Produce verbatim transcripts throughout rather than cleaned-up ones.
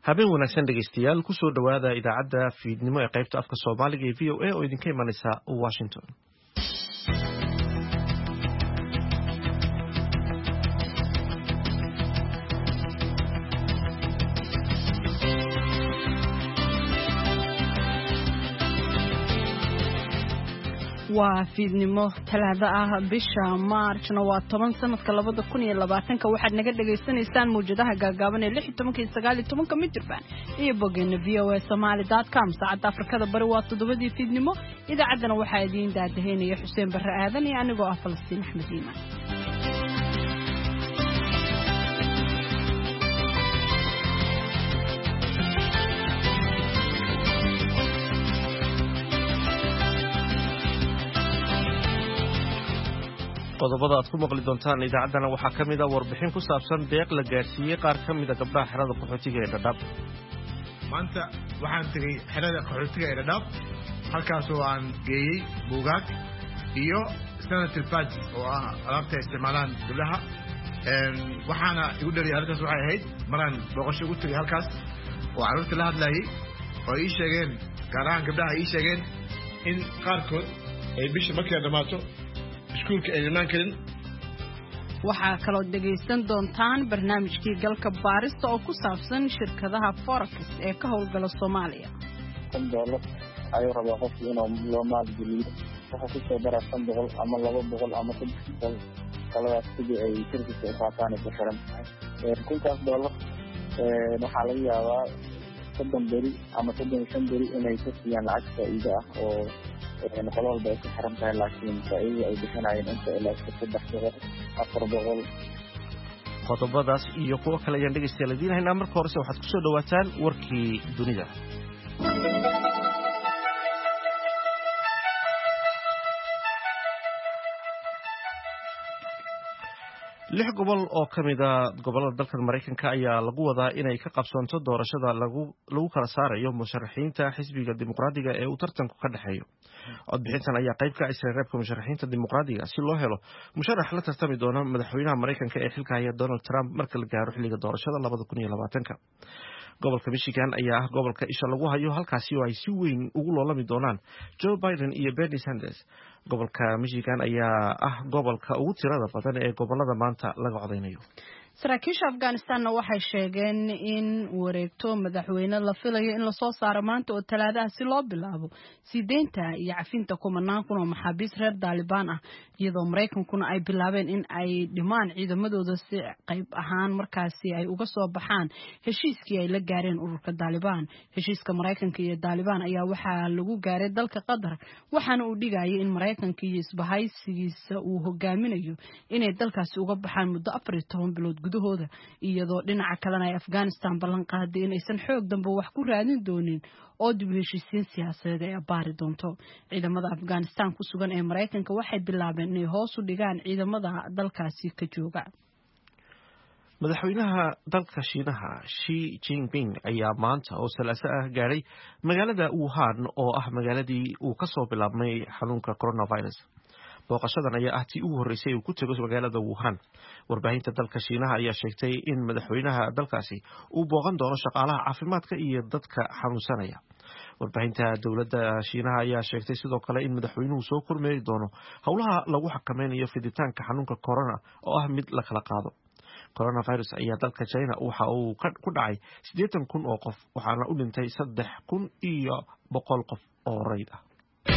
habeen wanaagsan dhegeystayaal ku soo dhawaada idaacadda fiidnimo ee qaybta afka Soomaaliga ee V O A oo idinka imanaysa Washington. waa fiidnimo talaado ah bisha Maarchna waa toban sanadka labada kun iyo labaatanka waxaad naga dhageysanaysaan muujadaha gaagaaban ee lix iyo toban iyo sagaal iyo toban mitirban iyo bogeena v o a somali dot com saacada Afrikada bari waa toddobadii fiidnimo idaacaddana waxaa idin daadaheynaya Xuseen Barre Aadan iyo anigoo ah Falastiin Axmed Iimaan. qodobada aad ku maqli doontaan idaacaddana waxaa ka mid ah warbixin ku saabsan deeq la gaarsiiyey qaar ka mid ah gabdhaha xerada qaxootiga ee Dadaab. maanta waxaan tagay xerada qaxootiga ee Dadaab halkaas oo aan geeyey buugaag iyo sanadil pads oo ah alaabta isticmaalaan gabdhaha waxaana igu dhaliyay arrintaas waxay ahayd maraan booqasho ugu tagay halkaas oo carruurta la hadlayay oo ii sheegeen gaar ahaan gabdhaha ii sheegeen in qaarkood ay bisha markay dhamaato iskuulka ay imaan karin. waxaa kaloo dhegaysan doontaan barnaamijkii galka baarista oo ku saabsan shirkadaha forex ee ka howlgala Soomaaliya. kan doolar ayuu rabaa qofku inuu loo maalgeliyo waxa ku soo dara shan boqol ama laba boqol ama saddex boqol kaladaas sidii ay shirkadda u qaataan ku xiran tahay kuntaas doolar waxaa laga yaabaa soddon beri ama soddon iyo shan beri inay ka siiyaan lacag faa'iido ah oo qolo walba ay ku xiran tahay laakiin faa'iido ay bixinayeen inta ilaa saddex boqol afar boqol. qodobadaas iyo kuwo kale ayaan dhegeystayaal idiin haynaa. marka horese waxaad ku soo dhawaataan warkii dunida. lix gobol oo ka mid ah gobollada dalka Mareykanka ayaa lagu wadaa inay ka qabsoonto doorashada lagu lagu kala saarayo musharaxiinta xisbiga dimuqraadiga ee uu tartanku ka dhaxeeyo. codbixintan ayaa qayb ka ah isreebka musharaxiinta dimuqraadiga si loo helo musharax la tartami doona madaxweynaha Mareykanka ee xilka haya Donald Trump marka la gaaro xilliga doorashada labada kun iyo labaatanka. gobolka Michigan ayaa ah gobolka isha lagu hayo halkaasi oo ay si weyn ugu loolami doonaan Joe Biden iyo Bernie Sanders. gobolka Michigan ayaa ah gobolka ugu tirada badan ee gobolada maanta laga codeynayo. saraakiisha Afghanistanna waxay sheegeen in wareegto madaxweyne la filayo in la soo saaro maanta oo talaadaha si loo bilaabo sideenta iyo cafinta kumanaan kun oo maxaabiis reer Taliban ah iyadoo Mareykankuna ay bilaabeen in ay dhimaan ciidamadooda si qayb ahaan markaasi ay uga soo baxaan heshiiskii ay la gaareen ururka Taliban. heshiiska Mareykanka iyo Taliban ayaa waxaa lagu gaaray dalka Qatar waxaana uu dhigayay in Mareykanka iyo isbahaysigiisa uu hogaaminayo inay dalkaasi uga baxaan muddo afar iyo toban bilood gudahooda iyadoo dhinaca kalena ay Afghanistan ballan qaaday in aysan xoog dambe wax ku raadin doonin oo dib u heshiisiin siyaasadeed ay baari doonto. ciidamada Afghanistan ku sugan ee Mareykanka waxay bilaabeen inay hoos u dhigaan ciidamada dalkaasi ka jooga. madaxweynaha dalka Shiinaha Xi Jinping ayaa maanta oo Salaaso ah gaaray magaalada Wuhan oo ah magaaladii uu ka soo bilaabmay xanuunka coronavirus. booqashadan ayaa ah tii ugu horeysay uu ku tago magaalada Wuhan. warbaahinta dalka Shiinaha ayaa sheegtay in madaxweynaha dalkaasi uu booqan doono shaqaalaha caafimaadka iyo dadka xanuunsanaya. warbaahinta dowladda Shiinaha ayaa sheegtay sidoo kale in madaxweynuhu soo kormeeri doono howlaha lagu xakameynayo fiditaanka xanuunka corona oo ah mid la kala qaado. coronavirus ayaa dalka China waxa uu ku dhacay siddeetan kun oo qof waxaana u dhintay saddex kun iyo boqol qof oo rayd ah.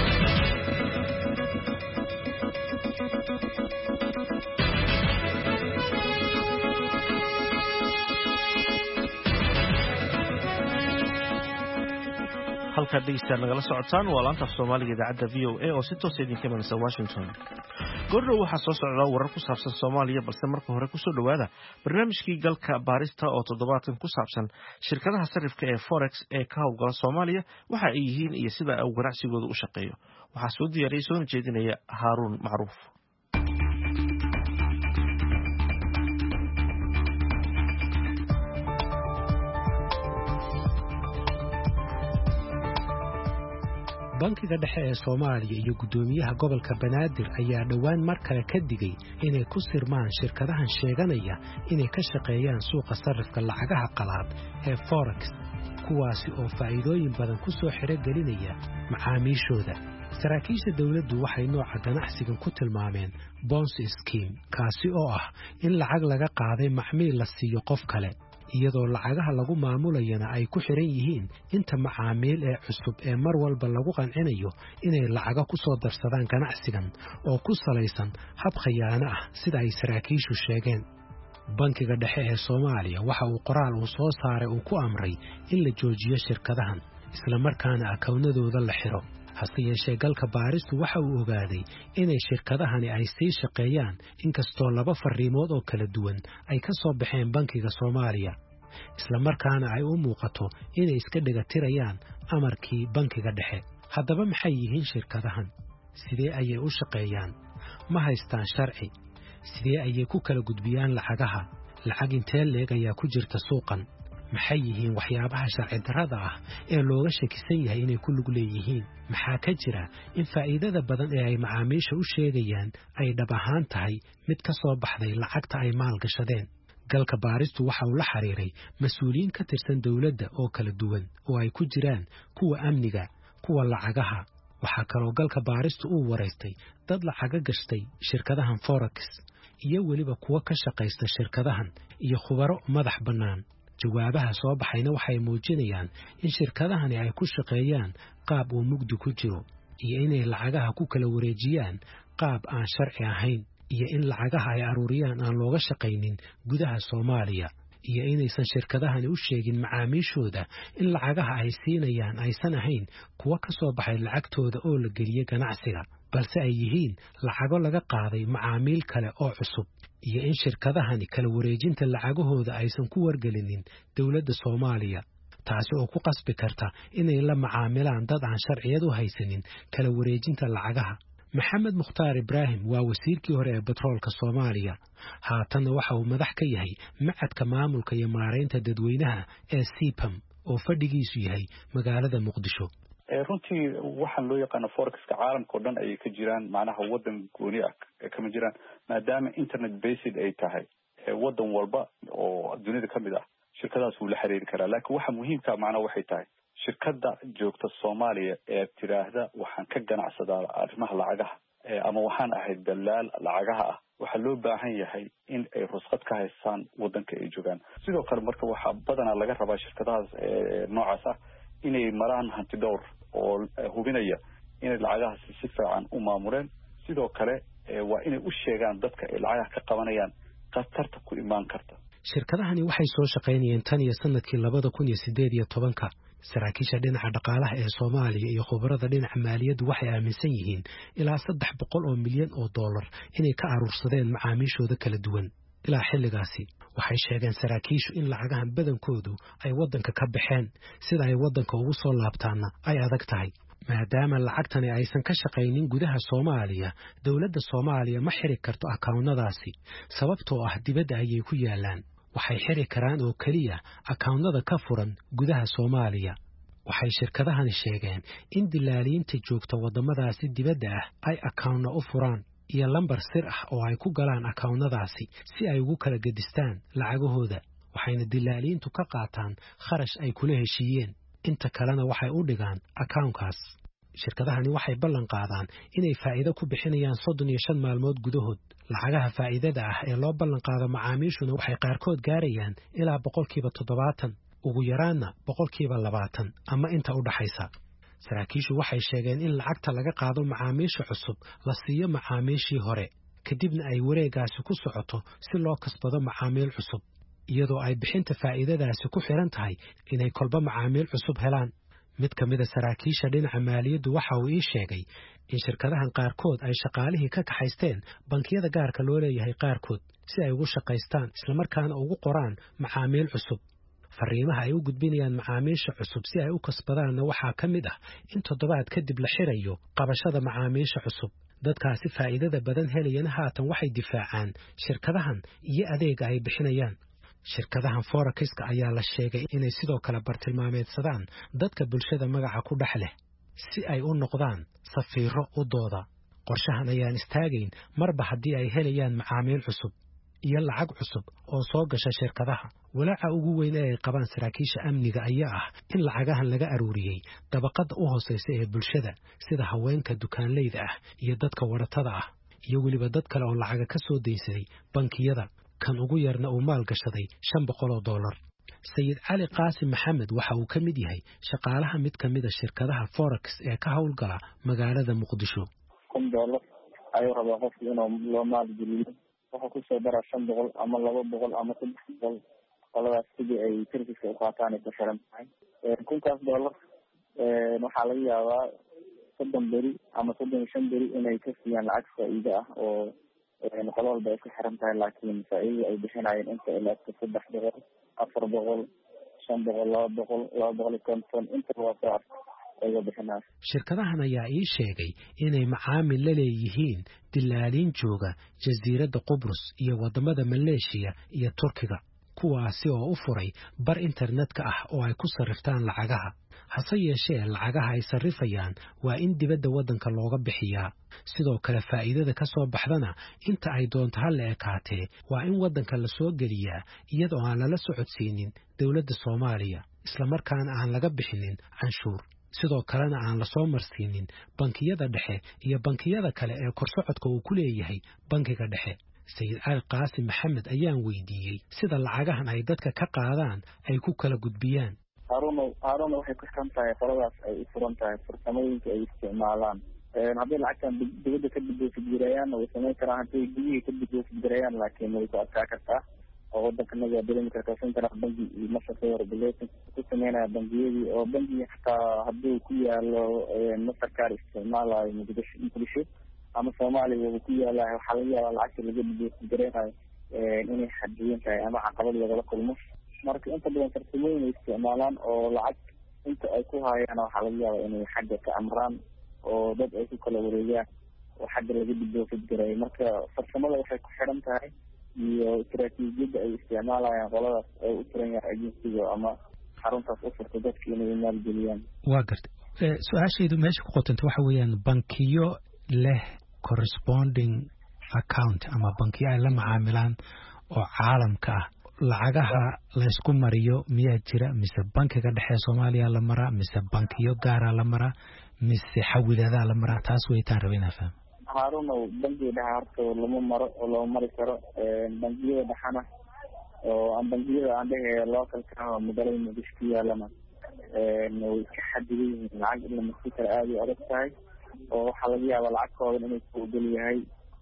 halkaad dhegeystayaal nagala socotaan waa laanta af Soomaaliga idaacadda V O A oo si toos ah idinka imanaysa Washington. goordhow waxaa soo socda warar ku saabsan Soomaaliya balse marka hore ku soo dhawaada barnaamijkii galka baarista oo toddobaadkan ku saabsan shirkadaha sarifka ee forex ee ka howlgala Soomaaliya waxa ay yihiin iyo sida uu ganacsigooda u shaqeeyo. waxaa soo diyaariyay soo jeedinaya Haaruun Macruuf. bankiga dhexe ee Soomaaliya iyo gudoomiyaha gobolka Banaadir ayaa dhawaan mar kale ka digay inay ku sirmaan shirkadahan sheeganaya inay ka shaqeeyaan suuqa sarifka lacagaha qalaad ee forex kuwaasi oo faa'iidooyin badan ku soo xirigelinaya macaamiishooda. saraakiisha dawladdu waxay nooca ganacsigan ku tilmaameen bonus scheme kaasi oo ah in lacag laga qaaday macmiil la siiyo qof kale iyadoo lacagaha lagu maamulayana ay ku xiran yihiin inta macaamiil ee cusub ee mar walba lagu qancinayo inay lacaga ku soo darsadaan ganacsigan oo ku salaysan hab khiyaano ah sida ay saraakiishu sheegeen. bankiga dhexe ee Soomaaliya waxa uu qoraal uu soo saaray uu ku amray in la joojiyo shirkadahan isla markaana akawnadooda la xiro. hase yeeshee galka baaristu waxa uu ogaaday inay shirkadahani ay sii shaqeeyaan inkastoo laba fariimood oo kala duwan ay ka soo baxeen bankiga Soomaaliya isla markaana ay u muuqato inay iska dhigatirayaan amarkii bankiga dhexe. haddaba maxay yihiin shirkadahan? sidee ayay u shaqeeyaan? ma haystaan sharci? sidee ayay ku kala gudbiyaan lacagaha? lacag intee leeg ayaa ku jirta suuqan? maxay yihiin waxyaabaha sharci darrada ah ee looga shakisan yahay inay ku lug leeyihiin? maxaa ka jira in faa'iidada badan ee ay macaamiisha u sheegayaan ay dhab ahaan tahay mid ka soo baxday lacagta ay maalgashadeen? galka baaristu waxa uu la xiriiray mas'uuliyiin ka tirsan dawladda oo kala duwan oo ay ku jiraan kuwa amniga, kuwa lacagaha. waxaa kaloo galka baaristu uu waraystay dad lacaga gashtay shirkadahan forex iyo weliba kuwa ka shaqaysta shirkadahan iyo khubaro madax bannaan. jawaabaha soo baxayna waxay muujinayaan in shirkadahani ay ku shaqeeyaan qaab uu mugdi ku jiro iyo inay lacagaha ku kala wareejiyaan qaab aan sharci ahayn iyo in lacagaha ay aruuriyaan aan looga shaqaynin gudaha Soomaaliya iyo inaysan shirkadahani u sheegin macaamiishooda in lacagaha ay siinayaan aysan ahayn kuwa ka soo baxay lacagtooda oo la geliyay ganacsiga balse ay yihiin lacago laga qaaday macaamiil kale oo cusub iyo in shirkadahani kala wareejinta lacagahooda aysan ku wargelinin dawladda Soomaaliya taasi oo ku qasbi karta inay la macaamilaan dad aan sharciyad u haysanin kala wareejinta lacagaha. maxamed mukhtaar ibraahim waa wasiirkii hore ee batroolka Soomaaliya haatanna waxa uu madax ka yahay macadka maamulka iyo maareynta dadweynaha ee sipam oo fadhigiisu yahay magaalada Muqdisho. runtii waxaan loo yaqaan forexka caalamka oo dhan ay ka jiraan macnaha wadan gooni ah kama jiraan maadaama internet based ay tahay wadan walba oo dunida kamid ah shirkadaas uu la xiriiri karaa. laakiin waxa muhiimka macnaha waxay tahay shirkada joogta Soomaaliya ee tiraahda waxaan ka ganacsadaa arrimaha lacagaha ama waxaan ahay dalaal lacagaha ah waxa loo baahan yahay in ay rusqad ka haystaan wadanka ay joogaan. sidoo kale marka waxa badanaa laga rabaa shirkadahaas noocaas ah inay maraan hanti dhowr oo hubinaya inay lacagaha si fiican u maamuleen. sidoo kale waa inay u sheegaan dadka ay lacagaha ka qabanayaan khatarta ku imaan karta. shirkadahani waxay soo shaqaynayeen tan iyo sanadkii labada kun iyo sideed iyo tobanka. saraakiisha dhinaca dhaqaalaha ee Soomaaliya iyo khubarada dhinaca maaliyaddu waxay aaminsan yihiin ilaa saddex boqol oo milyan oo dollar inay ka aruursadeen macaamiishooda kala duwan. ilaa xilligaasi waxay sheegeen saraakiishu in lacagahan badankoodu ay waddanka ka baxeen sida ay waddanka ugu soo laabtaanna ay adag tahay. maadaama lacagtani aysan ka shaqaynin gudaha Soomaaliya dawladda Soomaaliya ma xiri karto akawnadaasi sababtoo ah dibadda ayay ku yaalaan. waxay xiri karaan oo kaliya akawnada ka furan gudaha Soomaaliya. waxay shirkadahani sheegeen in dilaaliinta joogta wadamadaasi dibadda ah ay akawna u furaan iyo lambar sir ah oo ay ku galaan akawnadaasi si ay ugu kala gedistaan lacagahooda. waxayna dilaaliintu ka qaataan kharash ay kula heshiiyeen inta kalena waxay u dhigaan akawnkaas. shirkadahani waxay ballan qaadaan inay faa'iido ku bixinayaan soddon iyo shan maalmood gudahood. lacagaha faa'iidada ah ee loo ballan qaado macaamiishuna waxay qaarkood gaarayaan ilaa boqolkiiba toddobaatan ugu yaraanna boqolkiiba labaatan ama inta u dhaxaysa. saraakiishu waxay sheegeen in lacagta laga qaado macaamiisha cusub la siiyo macaamiishii hore kadibna ay wareegaasi ku socoto si loo kasbado macaamiil cusub iyadoo ay bixinta faa'iidadaasi ku xiran tahay inay kolba macaamiil cusub helaan. mid ka mid a saraakiisha dhinaca maaliyaddu waxa uu ii sheegay in shirkadahan qaarkood ay shaqaalihii ka kaxaysteen bankiyada gaarka loo leeyahay qaarkood si ay ugu shaqaystaan isla markaana ugu qoraan macaamiil cusub. fariimaha ay u gudbinayaan macaamiisha cusub si ay u kasbadaanna waxaa ka mid ah in toddobaad kadib la xirayo qabashada macaamiisha cusub. dadkaasi faa'iidada badan helayana haatan waxay difaacaan shirkadahan iyo adeega ay bixinayaan. shirkadahan forexka ayaa la sheegay inay sidoo kale bartilmaameedsadaan dadka bulshada magaca ku dhex leh si ay u noqdaan safiiro u dooda. qorshahan ayaan istaagayn marba haddii ay helayaan macaamiil cusub iyo lacag cusub oo soo gasha shirkadaha. walaaca ugu weyn ee ay qabaan saraakiisha amniga ayaa ah in lacagahan laga aruuriyey dabaqadda u hooseysa ee bulshada sida haweenka dukaanleyda ah iyo dadka waratada ah iyo weliba dad kale oo lacaga ka soo daysaday bankiyada, kan ugu yarna uu maal gashaday shan boqol oo dollar. sayid cali qaasim maxamed waxa uu ka mid yahay shaqaalaha mid ka mid a shirkadaha forex ee ka howlgala magaalada muqdisho. kun dollar ayuu rabaa qofki inuu loo maalgeliyo, wuxuu kusoo daraa shan boqol ama laba boqol ama saddex boqol, qoladaas sidii ay serviska u qaataan ay ku xiran tahay. kunkaas dollar waxaa laga yaabaa soddon beri ama soddon iyo shan beri inay ka siiyaan lacag faa'iido ah oo qolo walba ay ku xiran tahay, laakiin faa'iidada ay bixinayeen inta ilaagto saddex boqol, afar boqol, shan boqol, laba boqol, laba boqol iyo konton, inta waa soo arka ayga bixinaya. shirkadahan ayaa ii sheegay inay macaamil la leeyihiin dilaaliin jooga jasiiradda Qubrus iyo wadamada Maleeshiya iyo Turkiga, kuwaasi oo u furay bar internetka ah oo ay ku sarriftaan lacagaha. hase yeeshee lacagaha ay sarrifayaan waa in dibadda waddanka looga bixiyaa. sidoo kale faa'iidada ka soo baxdana inta ay doonto ha la ekaatee waa in waddanka la soo geliyaa iyadoo aan lala socodsiinin dowladda Soomaaliya, isla markaana aan laga bixinin canshuur. sidoo kalena aan la soo marsiinin bankiyada dhexe iyo bankiyada kale ee korsocodka uu ku leeyahay bankiga dhexe. sayid cali qaasim maxamed ayaan weydiiyey sida lacagahan ay dadka ka qaadaan ay ku kala gudbiyaan. haaruna haaruna waxay ku xiran tahay qoladaas ay u furan tahay farsamooyinka ay isticmaalaan. hadday lacagtan dibadda ka dibdoosigirayaan way samayn karaan, hadday gudihii ka dibdoosigirayaan laakiin way ku adkaa kartaa oo waddankanaga waa dareemi kartaa central banki iyo mastercard regulation ku sameynaya bangiyadii oo bangiga xataa hadduu ku yaalo mastercard isticmaalayo muqdisho muqdisho ama soomaaliya uu ku yaalayo, waxaa laga yaabaa lacagta laga dibdoosigiraynayo inay xadiyan tahay ama caqabad lagala kulmo. marka inta badan farsamooyin ay isticmaalaan oo lacag inta ay ku hayaan waxaa laga yaabaa inay xagga ka amraan oo dad ay ku kala wareegaan oo xagga laga dibdoosigirayo. marka farsamada waxay ku xiran tahay iyo istaraatiijiyadda ay isticmaalayaan qoladaas ay u furan yahay agensiga ama xaruntaas u furta dadka inay maalgeliyaan. waa gartay. su-aashaydu meesha ku qotanta waxa weeyaan bankiyo leh corresponding account ama bankiyo ay la macaamilaan oo caalamka ah, lacagaha laysku mariyo miyaa jira mise bankiga dhexe Soomaaliya la maraa mise bankiyo gaara la maraa mise xawilada la maraa? taas weytaan rabay inaan fahmo. haaruna bankiga dhexe horta lama maro oo loo mari karo. bangiyada dhexana oo aan bangiyada aan dhehe localka ah oo magaalada muqdisho ku yaalana way iska xadidan yihiin, lacag in la marsi karo aada u adag tahay oo waxaa laga yaabaa lacag kooban inay ku ogol yahay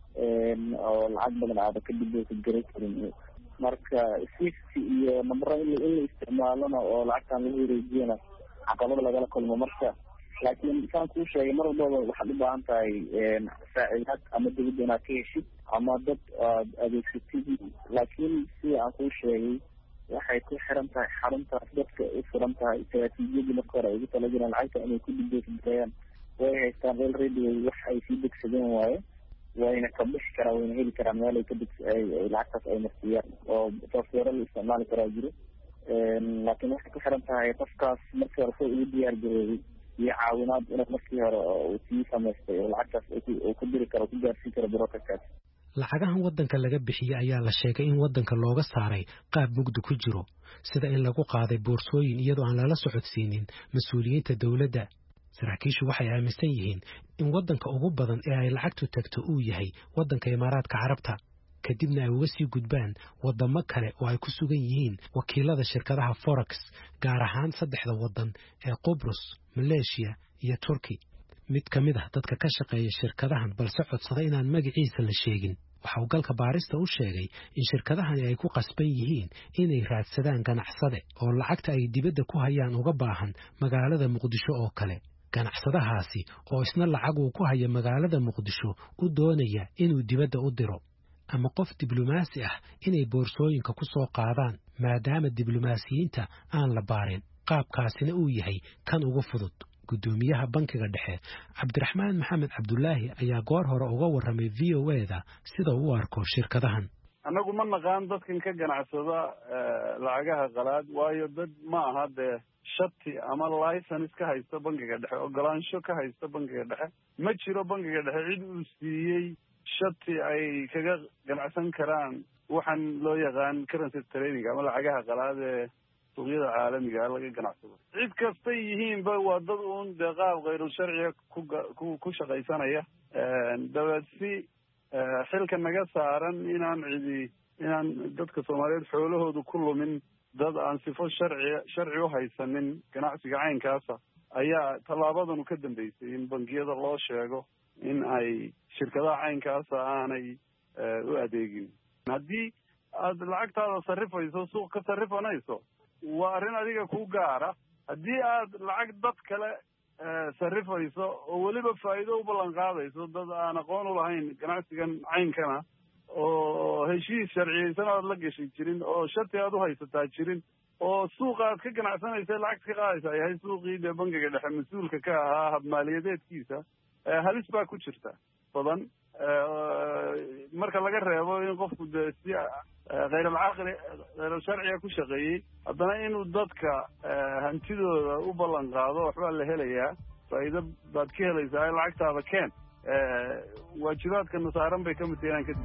oo lacag badan aada ka dibdoosigari karin. marka safety iyo nambaro in la isticmaalona oo lacagtan lagu wareejiyana caqabad lagala kulmo. marka laakiin saan kuu sheegay mar walbaba waxaad u baahan tahay saacidaad ama dawladda inaad ka heshid ama dad aad adeegsatid. laakiin sida aan kuu sheegay waxay ku xiran tahay xaruntaas dadka u furan tahay istaraatiijiyadii marka hore ay ugu talagaleen lacagta inay ku dibdoosigirayaan. way haystaan real radio wax ay sii degsadeen waaye, wayna ka bixi karaan, wayna heli karaan meel ay ka deg lacagtaas ay marsiiyaan oo software la isticmaali karaa jiro. laakiin waxay ku xiran tahay qofkaas markii hore soo ugu diyaar garoobay iyo caawinaad inuu markii hore uu sii samaystay oo lacagtaas uu ku diri karo ku gaarsiin karo brokerkaas. lacagahan waddanka laga bixiyey ayaa la sheegay in waddanka looga saaray qaab mugdi ku jiro, sida in lagu qaaday boorsooyin iyadoo aan lala socodsiinin mas-uuliyiinta dowladda. saraakiishu waxay aaminsan yihiin in waddanka ugu badan ee ay lacagtu tagto uu yahay waddanka Imaaraadka Carabta, kadibna ay uga sii gudbaan waddamo kale oo ay ku sugan yihiin wakiilada shirkadaha forex, gaar ahaan saddexda waddan ee Qubrus, Maleeshiya iyo Turki. mid ka mid ah dadka ka shaqeeya shirkadahan balse codsada inaan magaciisa la sheegin waxa uu galka baarista u sheegay in shirkadahani ay ku qasban yihiin inay raadsadaan ganacsade oo lacagta ay dibadda ku hayaan uga baahan magaalada Muqdisho oo kale. ganacsadahaasi oo isna lacag uu ku haya magaalada Muqdisho u doonaya inuu dibadda u diro, ama qof diblomaasi ah inay boorsooyinka ku soo qaadaan maadaama diblomaasiyiinta aan la baarin. qaabkaasina uu yahay kan ugu fudud. gudoomiyaha bankiga dhexe Cabdiraxmaan Maxamed Cabdullaahi ayaa goor hore uga warramay V O A-da sida uu arko shirkadahan. annagu ma naqaan dadkan ka ganacsada lacagaha qalaad, waayo dad ma aha dee shati ama license ka haysta bangiga dhexe ogolaansho ka haysta bangiga dhexe ma jiro bangiga dhexe cid uu siiyey shati ay kaga ganacsan karaan waxaan loo yaqaan currency trading ama lacagaha qalaad ee suuqyada caalamiga laga ganacsado cid kasta yihiinba waa dad uun dee qaab khayru sharciga ku ku shaqaysanaya dabeedsi xilka naga saaran inaan cidi inaan dadka Soomaaliyeed xoolahoodu ku lumin dad aan sifo sharci sharci u haysanin ganacsiga caynkaasa ayaa talaabadan ka dambeysay in bangiyada loo sheego in ay shirkadaha caynkaasa aanay u adeegin haddii aad lacagtaada sarrifayso suuq ka sarrifanayso waa arrin adiga ku gaara haddii aad lacag dad kale sarrifayso oo weliba faa'iido u ballan qaadayso dad aan aqoon u lahayn ganacsigan caynkana oo heshiis sharciyeysan aad la gashay jirin oo shati aad u haysataa jirin oo suuqa aad ka ganacsanaysa lacag ka qaadaysa yahay suuqii dee bangiga dhexe mas-uulka ka ahaa hab maaliyadeedkiisa halis baa ku jirta badan marka laga reebo in qofku dee si khayral-caqli khayral-sharciga ku shaqeeyey haddana inuu dadka hantidooda u ballan qaado waxbaa la helayaa faa'iido baad ka helaysaa lacagtaada keen waajibaadka nasaaran bay ka mid tahay inaan ka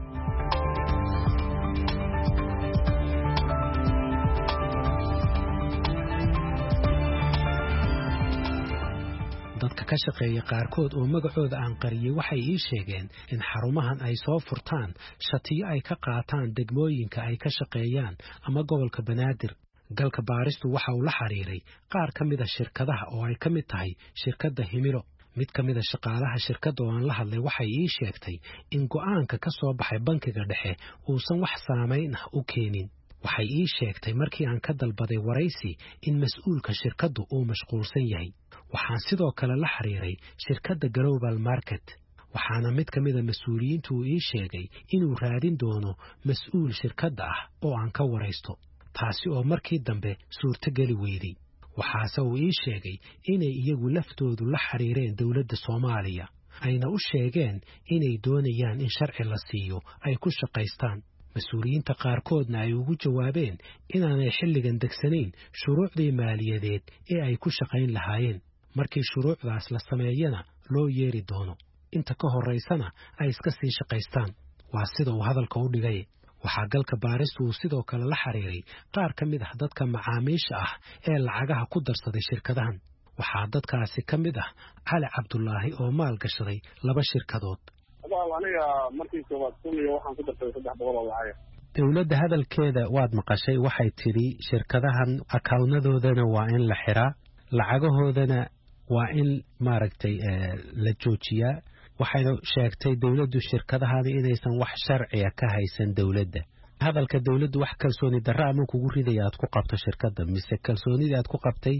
dadka ka shaqeeya qaarkood oo magacooda aan qariyay waxay ii sheegeen in xarumahan ay soo furtaan shatiyo ay ka qaataan degmooyinka ay ka shaqeeyaan ama gobolka Banaadir galka baaristu waxa uu la xiriiray qaar ka mid ah shirkadaha oo ay ka mid tahay shirkadda Himilo mid ka mid ah shaqaalaha shirkadda oo aan la hadlay waxay ii sheegtay in go'aanka ka soo baxay bankiga dhexe uusan wax saameyn ah u keenin waxay ii sheegtay markii aan ka dalbaday waraysi in mas'uulka shirkaddu uu mashquulsan yahay waxaan sidoo kale la xiriiray shirkadda Global Market waxaana mid ka mid ah mas'uuliyiintu uu ii sheegay inuu raadin doono mas'uul shirkadda ah oo aan ka waraysto taasi oo markii dambe suurtageli weyday waxaase uu ii sheegay inay iyagu laftoodu la xiriireen dawladda Soomaaliya ayna u sheegeen inay doonayaan in sharci la siiyo ay ku shaqaystaan mas'uuliyiinta qaarkoodna ay ugu jawaabeen inaanay xilligan degsanayn shuruucdii maaliyadeed ee ay ku shaqayn lahaayeen markii shuruucdaas la sameeyana loo yeeri doono inta ka horeysana ay iska sii shaqaystaan waa sida uu hadalka u dhigay waxaa galka baaristu uu sidoo kale la xiriiray qaar ka mid ah dadka macaamiisha ah ee lacagaha ku darsaday shirkadahan waxaa dadkaasi ka mid ah Cali Cabdullaahi oo maal gashaday laba shirkadood aniga markii koowaad kun iyo waxaan ku darsaday saddex boqol oo lacag dawladda hadalkeeda waad maqashay waxay tidhi shirkadahan akawnnadoodana waa in la xiraa lacagahoodana waa in maaragtay la joojiyaa waxayna sheegtay dawladdu shirkadahan inaysan wax sharciya ka haysan dawladda hadalka dawladdu wax kalsooni darro ama kugu ridaya aad ku qabto shirkadda mise kalsoonidii aad ku qabtay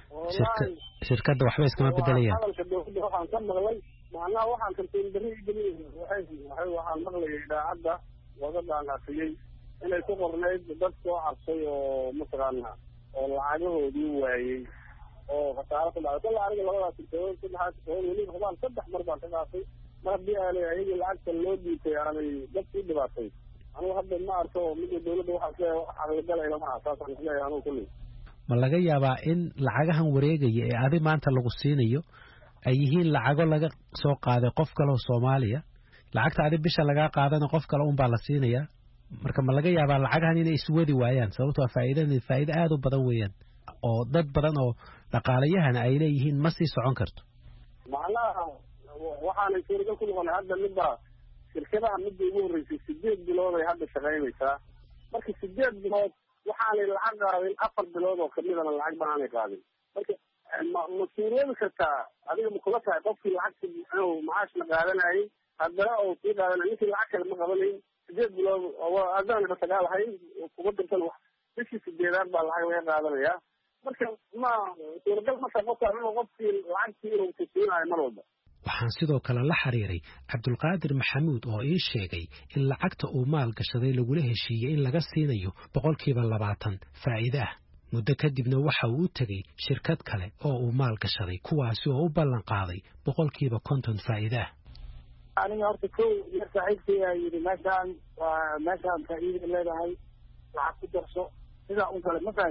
shirkadda waxba iskama bedelayaan hadalka dawladda waxaan ka maqlay macnaha waxaan kalsooni darro igeliyay waxay waxaan maqlayay idaacadda laga dhaanqaafiyey inay ku qornayd dad soo cabsay oo mataqaanaa oo lacagahoodii waayey oo khasaaro ku dhacday kala aniga labadaas toban saddexaas toban weli hubaan saddex mar baan ka qaatay mar haddii aanay ayagii lacagta loo dhiibtay aanay dadkii dhibaatay anugu hadda ma arko midda dawladda waxaa xaqligalay lamaha saasaan isleeyahay anugu kulli ma laga yaabaa in lacagahan wareegaya ee adi maanta lagu siinayo ay yihiin lacago laga soo qaaday qof kale oo Soomaaliya lacagta adi bisha laga qaadana qof kale un baa la siinayaa marka ma laga yaabaa lacagahan inay iswadi waayaan sababtoo faa'iidada faa'iido aad u badan weeyaan oo dad badan oo dhaqaalayahan ay leeyihiin ma sii socon karto macnaha waxaanay suuragal ku noqonay hadda midda shirkadaha midda ugu horreysay sideed bilood ay hadda shaqaynaysaa marka sideed bilood waxaanay lacag qaadin afar bilood oo kamidana lacag banaanay qaadin marka ma suuroobi kartaa adiga ma kula tahay qofkii lacagta inuu macaash la qaadanayay haddana oo sii qaadanay ninkii lacag kale ma qabanayn sideed bilood haddana ba sagaal hayn kuma dirtan wax bishii sideedaad baa lacag laga qaadanayaa marka ma suuragal ma tahay qofka inuu qofkii lacagtii inuu kusiinayo mar walba waxaan sidoo kale la xiriiray Cabdulqaadir Maxamuud oo ii sheegay in lacagta uu maal gashaday lagula heshiiyay in laga siinayo boqolkiiba labaatan faa'iido ah muddo kadibna waxa uu u tagay shirkad kale oo uu maal gashaday kuwaasi oo u ballan qaaday boqolkiiba konton faa'iido ah aniga horta kow yar saaxiibkay ayaa yidhi meeshaan waa meeshaan faa'iido leedahay lacag ku darso sidaa un kale ma fahanti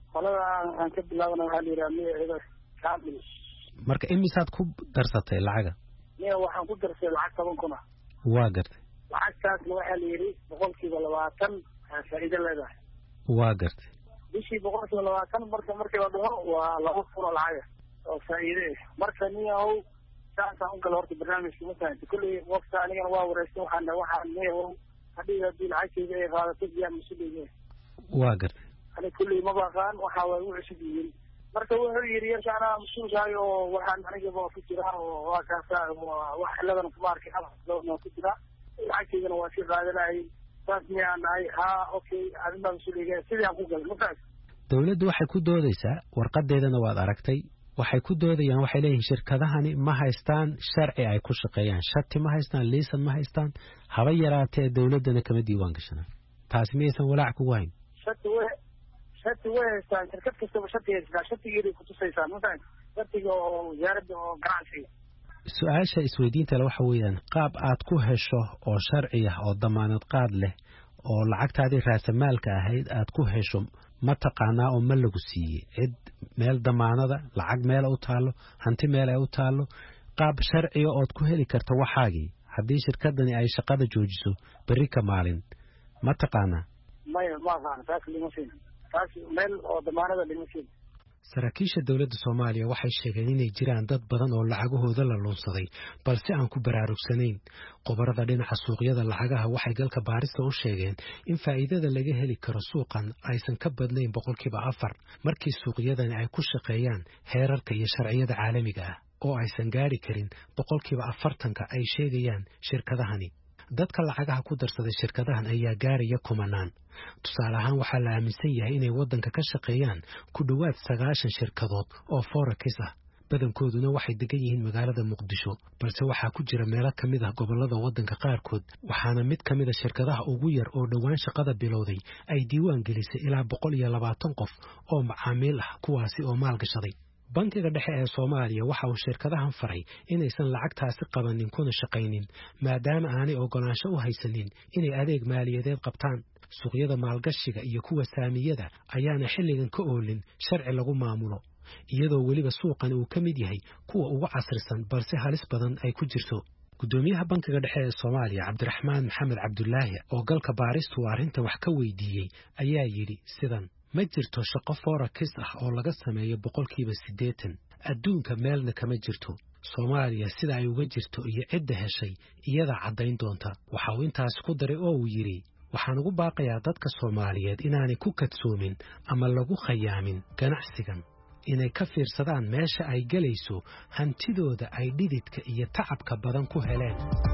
qolada aan ka bilaabana waxaa la yidhaha magaceeda kaamil. marka imisaad ku darsatay lacaga? miya waxaan ku darsay lacag toban kun ah. waa gartay. lacagtaasna waxaa la yidhi boqolkiiba labaatan faa'iido leedahay. waa gartay. bishii boqolkiiba labaatan marka markii la dhaho waa laba kun oo lacaga oo faa'iide marka niyahow saasaan u gala horta barnaamijka masaajid kulley waqti anigana waa wareystay waxaan waxaan niyahow hadii haddii lacagteyda ay qaadato biyaa mas-uuliye. waa gartay. ani kulley ma baqaan waxa waay u cusub yihiin marka wuxuu yidhi yarka anaa mas-uulkahay oo waxaan anigaba ku jiraa oo waa kaasa wax ciladana kuma arkay aa ku jiraa lacagteydana waa sii qaadanayay saas miyaan nahay haa okay adin baa mas-uuliga sidii aan ku galay masaas. dawladdu waxay ku doodaysaa warqadeedana waad aragtay waxay ku doodayaan waxay leeyihiin shirkadahani ma haystaan sharci ay ku shaqeeyaan shati ma haystaan liisan ma haystaan haba yaraatee dawladdana kama diiwaan gashanaan taasi miyaysan walaac kugu hayn? shati way shati way haystaan shirkad kastaba shati haystaa shatigeeday kutusaysaan masalan shatiga oo wasaaradda oo ganacsiga. su-aasha isweydiinta le waxa weeyaan qaab aad ku hesho oo sharci ah oo damaanad qaad leh oo lacagtaadii raasamaalka ahayd aad ku hesho ma taqaanaa oo ma lagu siiyey cid meel damaanada lacag meel u taallo hanti meel ay u taallo qaab sharciga ood ku heli karta waxaagii haddii shirkadani ay shaqada joojiso berri ka maalin ma taqaanaa? maya ma aqaan taas lima siin taas meel oo damaanada lima siin. saraakiisha dawladda Soomaaliya waxay sheegeen inay jiraan dad badan oo lacagahooda la lunsaday balse aan ku baraarugsanayn. qobarada dhinaca suuqyada lacagaha waxay galka baarista u sheegeen in faa'iidada laga heli karo suuqan aysan ka badnayn boqolkiiba afar markii suuqyadani ay ku shaqeeyaan heerarka iyo sharciyada caalamiga ah oo aysan gaari karin boqolkiiba afartanka ay sheegayaan shirkadahani. dadka lacagaha ku darsaday shirkadahan ayaa gaaraya kumanaan. tusaale ahaan waxaa la aaminsan yahay inay waddanka ka shaqeeyaan ku dhowaad sagaashan shirkadood oo forex ah badankooduna waxay degan yihiin magaalada Muqdisho balse waxaa ku jira meelo ka mid ah gobolada waddanka qaarkood waxaana mid ka mid ah shirkadaha ugu yar oo dhowaan shaqada bilowday ay diiwaan gelisay ilaa boqol iyo labaatan qof oo macaamiil ah kuwaasi oo maal gashaday. bankiga dhexe ee Soomaaliya waxa uu shirkadahan faray inaysan lacagtaasi qabanin kuna shaqaynin maadaama aanay ogolaansho u haysanin inay adeeg maaliyadeed qabtaan. suuqyada maalgashiga iyo kuwa saamiyada ayaana xilligan ka oolin sharci lagu maamulo iyadoo weliba suuqan uu ka mid yahay kuwa ugu casrisan balse halis badan ay ku jirto. gudoomiyaha bankiga dhexe ee Soomaaliya Cabdiraxmaan Maxamed Cabdullaahi oo galka baaristu arrinta wax ka weydiiyey ayaa yidhi sidan: ma jirto shaqo forex ah oo laga sameeyo boqolkiiba siddeetan adduunka meelna kama jirto. Soomaaliya sida ay uga jirto iyo cidda heshay iyada caddayn doonta. waxa uu intaas ku daray oo uu yidhi waxaan ugu baaqayaa dadka Soomaaliyeed inaanay ku kadsoomin ama lagu khayaamin ganacsigan inay ka fiirsadaan meesha ay galayso hantidooda ay dhididka iyo tacabka badan ku heleen.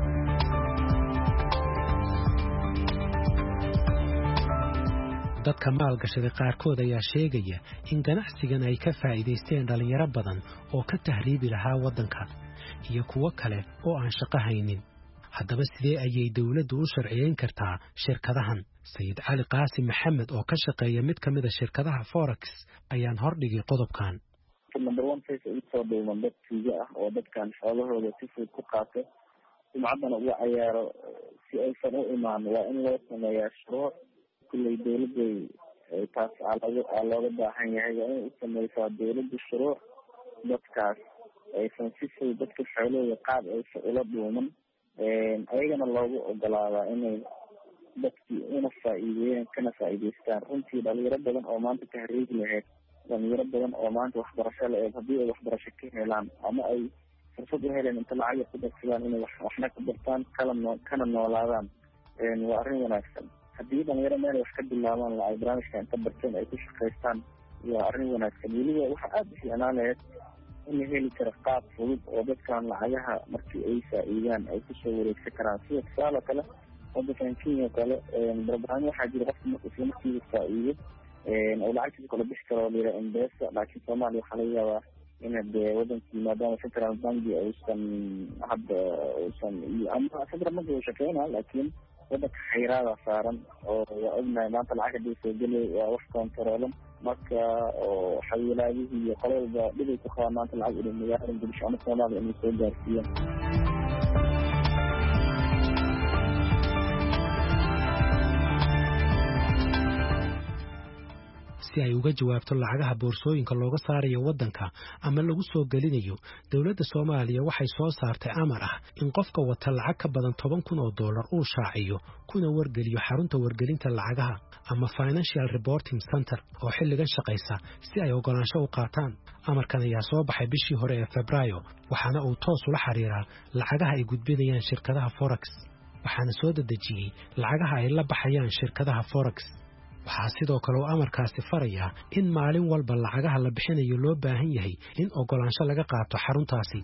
dadka maalgashaday qaarkood ayaa sheegaya in ganacsigan ay ka faa'iidaysteen dhalinyaro badan oo ka tahriibi lahaa waddanka iyo kuwo kale oo aan shaqo haynin. haddaba sidee ayay dawladdu u sharciyeyn kartaa shirkadahan? Sayid Cali Qaasim Maxamed oo ka shaqeeya mid ka mid ah shirkadaha forex ayaan hordhigay qodobkan. number one face ay soo dhawaan dad tiiga ah oo dadkan xoolahooda si fudud ku qaato sumcadana uga cayaaro si aysan u imaan waa in loo sameeyaa shuruuc kulley dawladday taas aa looga baahan yahay waa in u sameysaa dawladda shuruuc dadkaas aysan si fudud dadka xoolahooda qaab aysan ula dhuuman ayagana loogu ogolaadaa inay dadkii una faa'iideeyaan kana faa'iidaystaan. runtii dhalinyaro badan oo maanta tahriibi lahayd dhalinyaro badan oo maanta waxbarasho la-eed haddii ay waxbarasho ka helaan ama ay fursad u heleen inta lacag ku darsadaan inay waxna ka bartaan kala noo kana noolaadaan waa arrin wanaagsan. haddii dhalinyaro meel wax ka bilaabaan lacag barnaamijka inta barteen ay ku shaqaystaan waa arrin wanaagsan. weliba waxa aada u fiicnaan lahayd in la heli karo qaab fudud oo dadkan lacagaha markii ay faa'iidaan ay kusoo wareegsan karaan. sida tusaale kale waddankan Kenya kale barnaamij waxaa jira qofka marka isla markiiba faa'iido oo lacagtiisa kala bixi karo lira M-Pesa laakiin Soomaaliya waxaa laga yaabaa in dee wadankii maadaama central bank uusan hadda uusan ama central bank uu shaqeynaa laakiin waddanka xayiraada saaran oo waa ognahay maanta lacag hadii soo gelay waa wax kontaroolan marka oo xawilaadihii iyo qolada dhibay ku qabaan maanta lacag inay magaalada Muqdisho ama Soomaaliya inay soo gaarsiiyaan. si ay uga jawaabto lacagaha boorsooyinka looga saarayo waddanka ama lagu soo gelinayo dowladda Soomaaliya waxay soo saartay amar ah in qofka wata lacag ka badan toban kun oo dollar uu shaaciyo kuna wargeliyo xarunta wargelinta lacagaha ama Financial Reporting Center oo xilligan shaqaysa si ay ogolaansho u qaataan. amarkan ayaa soo baxay bishii hore ee Febraayo waxaana uu toos ula xiriiraa lacagaha ay gudbinayaan shirkadaha Forex waxaana soo dedejiyay lacagaha ay la baxayaan shirkadaha Forex. waxaa sidoo kale uu amarkaasi farayaa in maalin walba lacagaha la bixinayo loo baahan yahay in ogolaansho laga qaato xaruntaasi.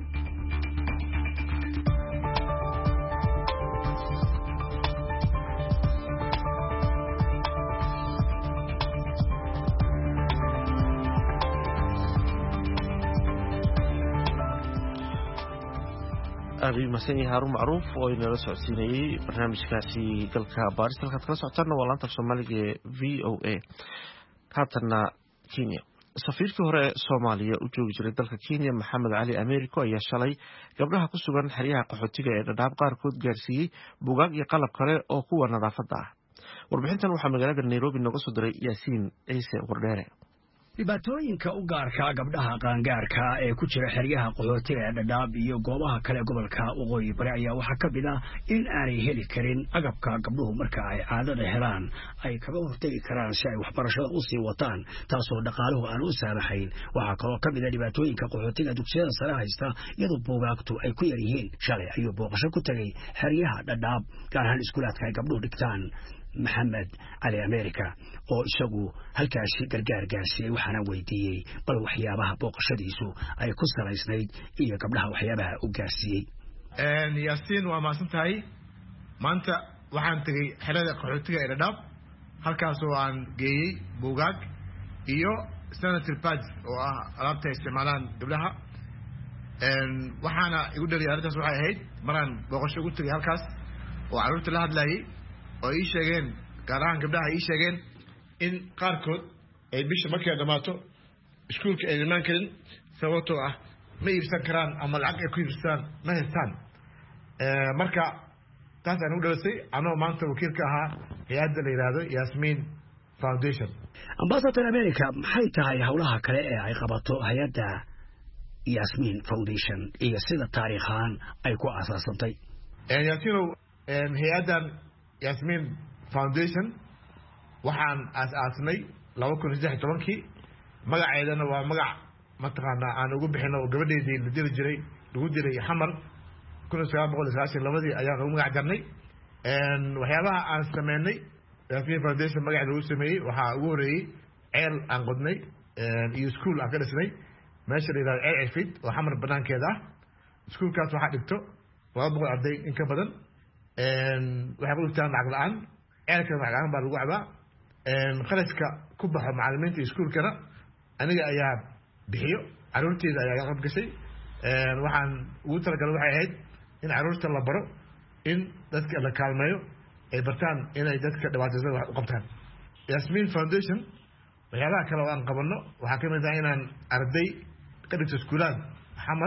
أبي مسني هارون معروف وإن رسول سيني برنامج كاسي قلقها بارس تلقى تقلص عطرنا والله أنت بصومالي في أو إيه كاترنا كينيا سفير في هراء صوماليا وجوج جريد دلك كينيا محمد علي أمريكا أي شالي قبلها كسوغان حريها قحوتيقا إدناب قاركود جارسي بوغاق يقلب قرية أو قوة نظافة داع وربحنتان محمد قلق النيروبي النقصد دري ياسين عيسى ورداري dhibaatooyinka u gaarka gabdhaha qaangaarka ee ku jira xeryaha qaxootiga ee Dadaab iyo goobaha kale gobolka Waqooyi Bari ayaa waxa ka mid ah in aanay heli karin agabka gabdhuhu marka ay caadada helaan ay kaga hortagi karaan si ay waxbarashada u sii wataan taasoo dhaqaaluhu aan u saamaxayn. waxa kaloo ka mid ah dhibaatooyinka qaxootiga dugsiyada sare haysta iyadoo buugaagtu ay ku yar yihiin. shalay ayuu booqasho ku tagay xeryaha Dadaab gaar ahaan iskuulaadka ay gabdhuhu dhigtaan محمد علي أمريكا oo isagu halkaasi gargaar gaarsiiyay waxaana weydiiyay bal waxyaabaha booqashadiisu ay ku salaysnayd iyo gabdhaha waxyaabaha u gaarsiiyay. een yaasiin waa maasantahay maanta waxaan tagay xerada qaxootiga ee Dadaab halkaas oo aan geeyay buugaag iyo sanitary pads oo ah alaabta isticmaalaan gabdhaha. een waxaana igu dhaliyay arrintaas waxay ahayd maraan booqasho ugu tagay halkaas oo carruurta la hadlayay oo ii sheegeen gaar ahaan gabdhaha ii sheegeen in qaarkood ay bisha markay dhamaato iskuulka ay imaan karin sababtoo ah ma iibsan karaan ama lacag ay ku iibsadaan ma haystaan. marka taas aan u dhawasay anoo maanta wakiilka ahaa hay'adda la yidhaahdo Yasmin Foundation. Ambassador America maxay tahay howlaha kale ee ay qabato hay'adda Yasmin Foundation iyo sida taariikhan ay ku asaasantay? Yaasinow hay'addan Yasmin Foundation waxaan aas-aasnay laba kun iyo saddex iyo tobankii magaceedana waa magac mataqaanaa aan ugu bixino oo gabadheedii la diri jiray lagu diray xamar kun iyo sagaal boqol iyo sagaashan iyo labadii ayaan ugu magac darnay. waxyaabaha aan sameynay Yasmin Foundation magaceeda lagu sameeyey waxaa ugu horeeyey ceel aan qodnay iyo iskuul aan ka dhisnay meesha la yidhahdo ceel cifid oo xamar banaankeeda ah. iskuulkaas waxaa dhigto laba boqol arday in ka badan waxay ku dhigtaan lacag la-aan ceelkana lacag la-aan baa lagu cabaa. kharashka ku baxo macallimiinta iskuulkana aniga ayaa bixiyo carruurteeda ayaa qayb gashay. waxaan ugu talagalay waxay ahayd in carruurta la baro in dadka la kaalmeeyo ay bartaan inay dadka dhibaataysan wax u qabtaan. Yasmin Foundation waxyaabaha kale oo aan qabanno waxaa ka mid ah inaan arday ka dhigto iskuulaad xamar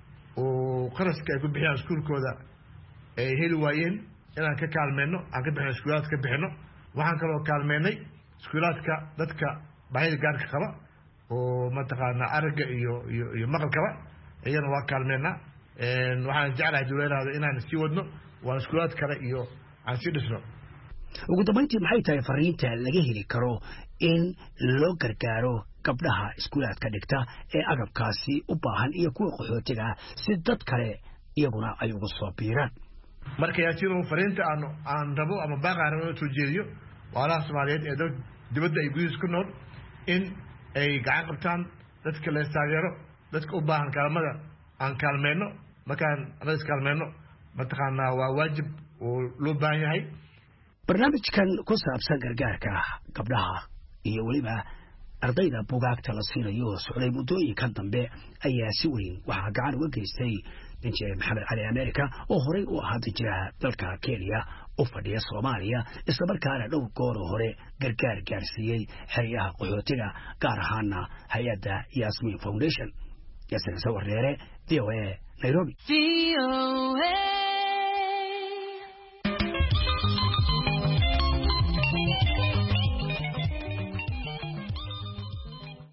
oo kharashka ay ku bixiyaan iskuulkooda ay heli waayeen inaan ka kaalmeeno aan ka bixino iskuulaad ka bixino. waxaan kaloo kaalmeenay iskuulaadka dadka baahida gaarka qaba oo mataqaanaa aragga iyo iyo iyo maqalkaba iyana waa kaalmeena. waxaan jeclahay dowladda inaan sii wadno waa iskuulaad kale iyo aan sii dhisno. ugu dambeyntii maxay tahay fariinta laga heli karo in loo gargaaro gabdhaha iskuulaadka dhigta ee agabkaasi u baahan iyo kuwa qaxootiga si dad kale iyaguna ay ugu soo biiraan? marka yaasiin fariinta aan aan rabo ama baaqaan oo soo jeediyo walaalaha Soomaaliyeed ee dibadda ay gudihiisa ku nool in ay gacan qabtaan dadka la taageero dadka u baahan kaalmada aan kaalmeeno markaan aan is kaalmeeno mataqaanaa waa waajib oo loo baahan yahay. barnaamijkan ku saabsan gargaarka gabdhaha iyo waliba ardayda buugaagta la siinayo socday muddooyinkan dambe ayaa si weyn waxaa gacan uga geystay injineer Maxamed Cali America oo horey u ahaa jira dalka Kenya u fadhiya Soomaaliya isla markaana dhowr goor hore gargaar gaarsiiyay xeryaha qaxootiga gaar ahaan hay'adda Yasmin Foundation. Yaasir Sawareere V O A Nairobi. V O A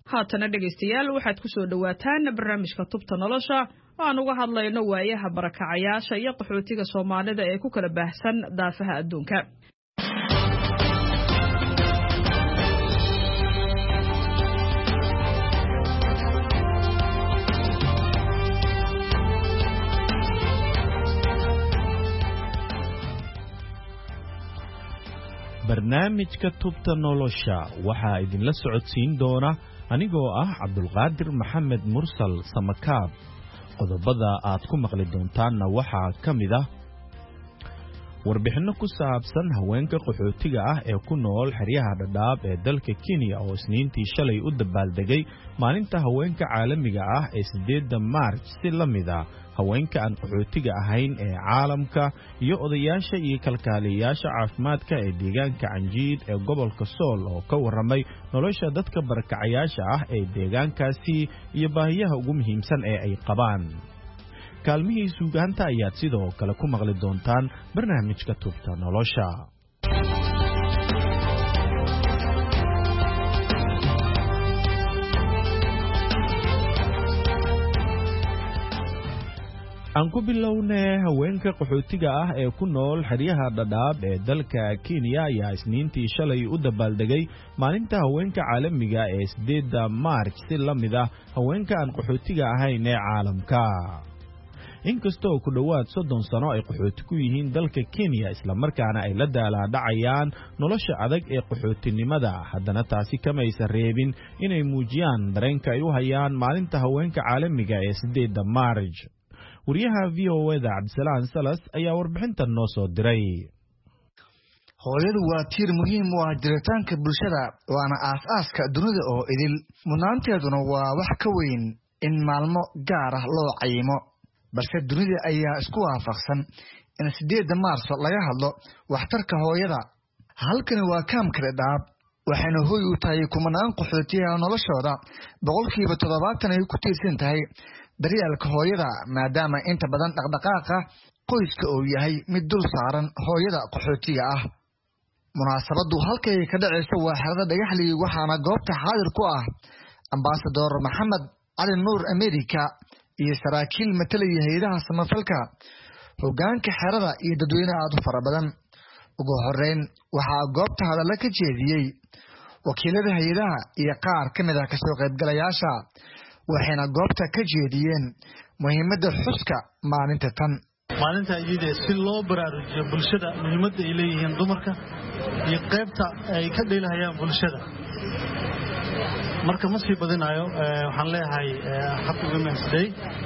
haatana dhegaystayaal waxaad ku soo dhawaataan barnaamijka tubta nolosha oo aan uga hadlayno waayaha barakacayaasha iyo qaxootiga Soomaalida ee ku kala baahsan daafaha adduunka. barnaamijka tubta nolosha waxaa idinla socodsiin doona anigoo ah Cabdulqaadir Maxamed Mursal Samakaab. qodobada aad ku maqli doontaanna waxaa ka mid ah warbixino ku saabsan haweenka qaxootiga ah ee ku nool xeryaha Dadaab ee dalka Kenya oo isniintii shalay u dabaaldegay maalinta haweenka caalamiga ah ee sideedda Maarch si la mid ah haweenka aan qaxootiga ahayn ee caalamka iyo odayaasha iyo kalkaaliyayaasha caafimaadka ee deegaanka Canjiid ee gobolka Sool oo ka waramay nolosha dadka barakacayaasha ah ee deegaankaasi iyo baahiyaha ugu muhiimsan ee ay qabaan. kaalmihii suugaanta ayaad sidoo kale ku maqli doontaan barnaamijka tubta nolosha. aan ku bilownay haweenka qaxootiga ah ee ku nool xeryaha Dadaab ee dalka Kenya ayaa isniintii shalay u dabaaldegay maalinta haweenka caalamiga ee sideedda Maarch si la mid ah haweenka aan qaxootiga ahayn ee caalamka. inkastoo ku dhawaad soddon sano ay qaxooti ku yihiin dalka Kenya isla markaana ay la daalaa-dhacayaan nolosha adag ee qaxootinimada, haddana taasi kamaysan reebin inay muujiyaan dareenka ay u hayaan maalinta haweenka caalamiga ee sideedda Maarch. wariyaha V O A da Cabdisalaan Salas ayaa warbixintan noo soo diray. hooyadu waa tiir muhiim u ah jiritaanka bulshada, waana aas-aaska dunida oo idil. mudnaanteeduna waa wax ka weyn in maalmo gaar ah loo cayimo, balse dunida ayaa isku waafaqsan in sideedda Maarso laga hadlo waxtarka hooyada. halkani waa kaamka Dadaab, waxayna hooy u tahay kumanaan qaxootiga noloshooda boqolkiiba toddobaatan ay ku tiirsan tahay daryeelka hooyada, maadaama inta badan dhaqdhaqaaqa qoyska uu yahay mid dul saaran hooyada qaxootiga ah. munaasabadu halkay ka dhacayso waa xerada Dhagaxley, waxaana goobta xaadir ku ah ambaasador Maxamed Cali Nuur America iyo saraakiil matalaya hay'adaha samafalka, hoggaanka xerada iyo dadweyne aad u fara badan. ugu horeyn waxaa goobta hadalla ka jeediyey wakiilada hay'adaha iyo qaar ka mid ah kasoo qaybgalayaasha, waxayna goobta ka jeediyeen muhiimadda xuska maalinta tan. maalinta iyada si loo baraarujiyo bulshada muhiimadda ay leeyihiin dumarka iyo qaybta ay ka dheelahayaan bulshada. marka ma sii badinayo, waxaan leeyahay Happy Women's Day.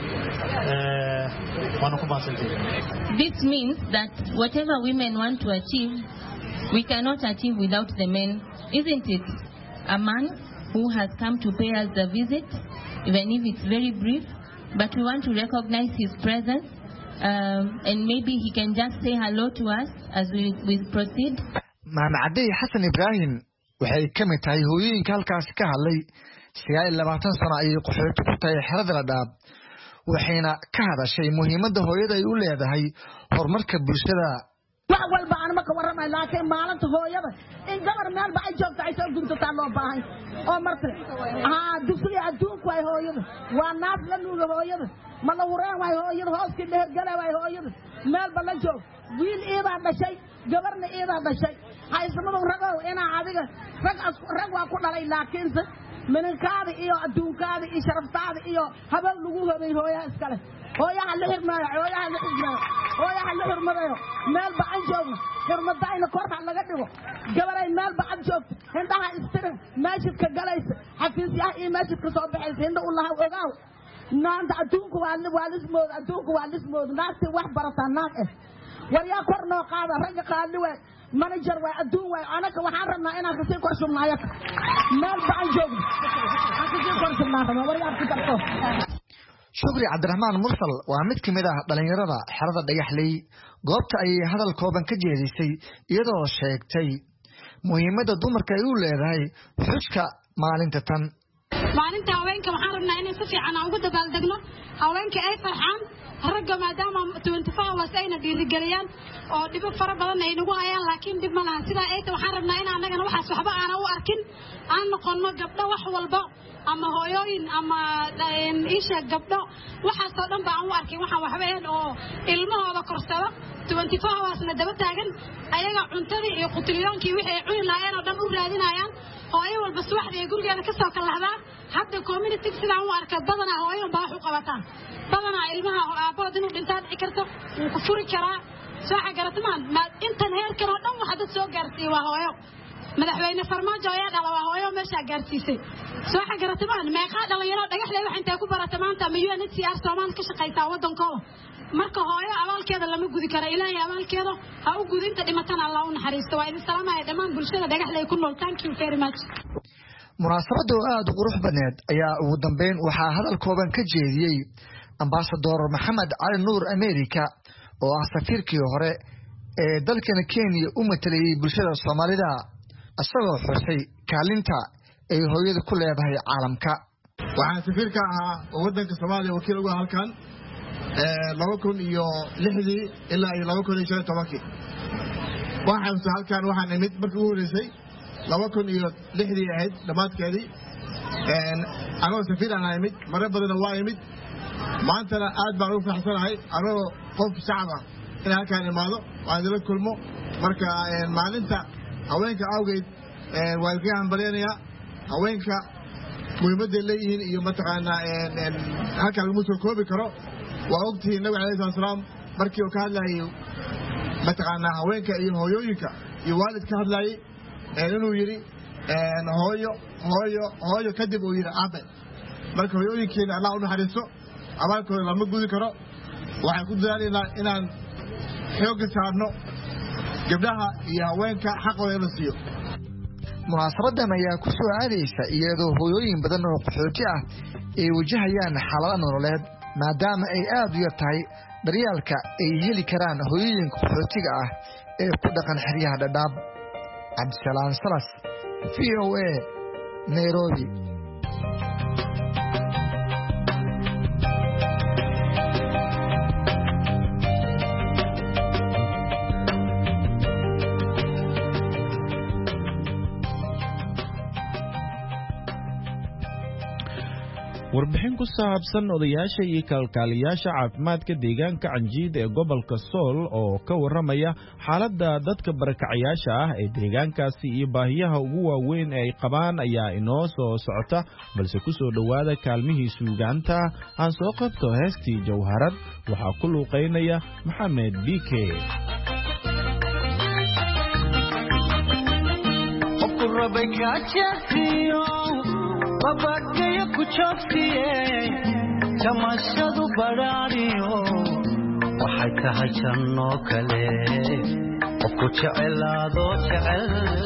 waana ku maasantahay. This means that whatever women want to achieve, we cannot achieve without the men, isn't it? A man who has come to pay us a visit, even if it's very brief, but we want to recognize his presence, um, and maybe he can just say hello to us as we, we proceed. Maam Cadey Xasan Ibrahim waxay ka mid tahay hooyooyinka halkaas ka hadlay. sagaal iyo labaatan sano ayay qaxooti ku tahay xerada Dadaab, waxayna ka hadashay muhiimadda hooyada ay u leedahay horumarka bulshada. wax walba aan ma ka waramay, laakiin maalinta hooyada in gabar meel ba ay joogto ay soo gudubtaa loo baahan oo martay ah dugsiga adduunku ay hooyada waa naaf la nuuga hooyada ma la wareen way hooyada hooskii dheer galay way hooyada meel ba la joog wiil eeda dhashay gabarna eeda dhashay haysamada ragow ina adiga rag rag waa ku dhalay, laakiin minankaada iyo adduunkaada iyo sharaftaada iyo habal lagu hubay hooyaha iskale. hooyaha la xirmaayo hooyaha la xirmaayo hooyaha la xirmaayo meel ba aan joogno xirmadayna korka laga dhigo gabaray meel ba aan joogto hindaha istirin maashidka galaysa xafiisyaha iyo maashidka soo baxaysa hinda u laha ogaaw naanta adduunku waa waa lismood adduunku waa lismood naasti wax barata naag eh waryaa kor noo qaada ragga qaali way manager way adduun way anaka waxaan rabnaa inaan kasii kor shubnaayo meel ba aan joogno aan kasii kor shubnaa waryaa ku darto. Shukri Cabdiraxmaan Mursal waa mid kamid ah dhalinyarada xerada Dhagaxley. goobta ayay hadal kooban ka jeedisay iyadoo sheegtay muhiimadda dumarka ay u leedahay xuska maalinta tan. maalinta haweenka waxaan rabnaa inay si fiican ugu dabaaldegno, haweenka ay farxaan, ragga maadaama twenty-four hours ayna dhiirigeliyaan oo dhib fara badan ay nagu hayaan, laakiin dib ma laha. sidaa ay tahay waxaan rabnaa in annagana waxaas waxba aan u arkin, aan noqono gabdho wax walba ama hooyooyin ama isha gabdho waxaasoo dhan baan u arkay waxaan waxbeen oo ilmahooda korsada twenty four hours-na daba taagan ayaga cuntadii iyo qutiliyoonkii wixii ay cuni lahaayeen oo dhan u raadinayaan hooyo walba subaxdii ay gurigeeda ka soo kalahdaa hadda community sidaan u arkay badanaa hooyo baa wax u qabataan badanaa ilmaha aabahood inuu dhintaa dhici karto wuu ku furi karaa soo xagaratamaan intan heerkan oo dhan waxa dad soo gaarsiiyey waa hooyo madaxweyne farmaajo ayaa dhala waa hooyo meeshaa gaarsiisay soo xagaratamaan meeqaa dhalinyaro dhagaxley wax intay ku barata maanta ma U N H C R Soomaali ka shaqaysaa waddankooda marka hooyo abaalkeeda lama gudi karo ilaahay abaalkeeda ha u gudinta dhimatana Allah u naxariisto waa idin salaamahay dhammaan bulshada dhagaxley ku nool thank you very much munaasabada oo aad u qurux badneed ayaa ugu dambeyn waxaa hadal kooban ka jeediyey ambassador Maxamed Cali Nuur America oo ah safiirkii hore ee dalkan Kenya u matalayay bulshada Soomaalida asagoo xusay kaalinta ay hooyada ku leedahay caalamka waxaan safiirka ahaa waddanka Soomaaliya wakiil uga halkan ee laba kun iyo lixdii ilaa iyo laba kun iyo shan iyo toban waxaan soo halkan waxaan nimid markii ugu horeysay laba kun iyo lixdii ahayd dhamaadkeedii een anoo safiir aan nimid marar badan waa nimid maantana aad baan u faraxsanahay anoo qof shacab ah in halkan imaado waan la kulmo marka maalinta haweenka awgeed ee waalkaan bareenaya haweenka muhiimadda leeyihiin iyo mataqaana een halkan lagu soo koobi karo waa ogtii nabi calayhi salaam markii uu ka hadlayay mataqaana haweenka iyo hooyooyinka iyo waalid ka hadlayay inuu yiri een hooyo hooyo hooyo kadib uu yiri aabe marka hooyooyinkeena Allah u naxariisto abaalkooda lama gudi karo waxaan ku dadaalnaa inaan xoog saarno gabdhaha iyo haweenka xaqooda la siiyo munaasabadan ayaa ku soo aadaysa iyadoo hooyooyin badan oo qaxooti ah ay wajahayaan xaalado nololeed maadaama ay aad u yar tahay daryaalka ay heli karaan hooyooyinka qaxootiga ah ee ku dhaqan xeryaha Dadaab Cabdisalaam Salas V O A Nairobi warbixin ku saabsan odayaasha iyo kalkaaliyaasha caafimaadka deegaanka Canjiid ee gobolka Sool oo ka waramaya xaaladda dadka barakacayaasha ah ee deegaankaasi iyo baahiyaha ugu waaweyn ee ay qabaan ayaa inoo soo socota balse ku soo dhawaada kaalmihii suugaanta aan soo qabto heestii Jawharad waxaa ku luuqeynaya Maxamed Bike babadaya ku joogsiye jamashadu baraariyo waxay tahay janno kale oo ku jecelaado jecel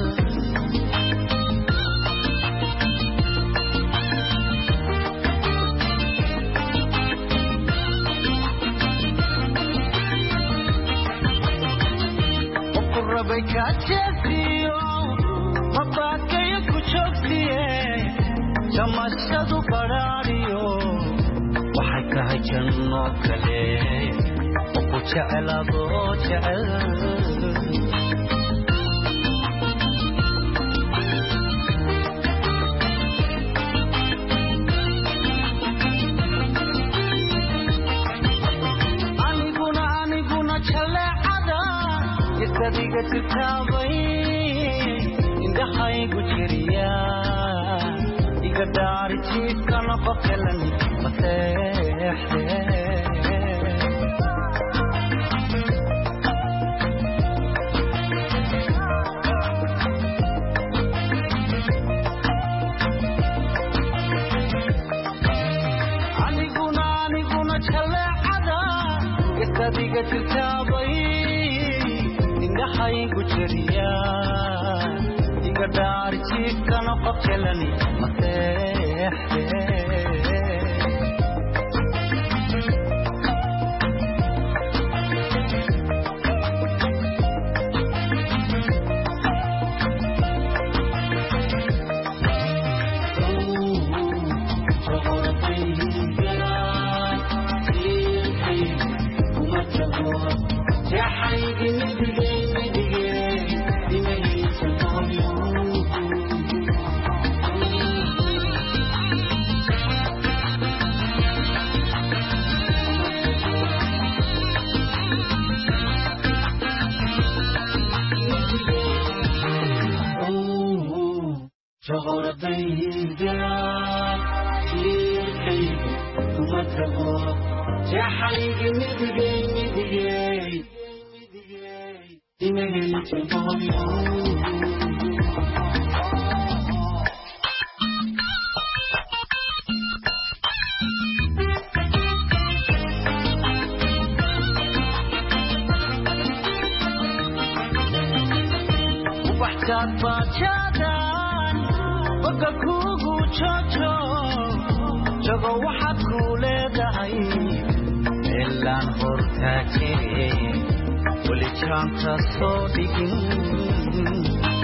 ku rabay ka jeesiyo babadaya ku joogsiye jamashadu baraariyo waxay tahay janno kale oo ku jecelaado jecel aniguna aniguna jaleecada isadiga jirtaabay indhahaygu jiriya dari jiifkana qofkalan maseexde aniguna aniguna jaleecada isadiga jirtaabay indhahaygu jiriya dari jiifkana qofkalani maseexde شغرديدا شيركي ومتبو جحيق مدقي مدقي دمجي تبغيو Bacadan baga kugu chocho jago waxaad ku leedahay elaan hortaaje weli jaanta soo dhigin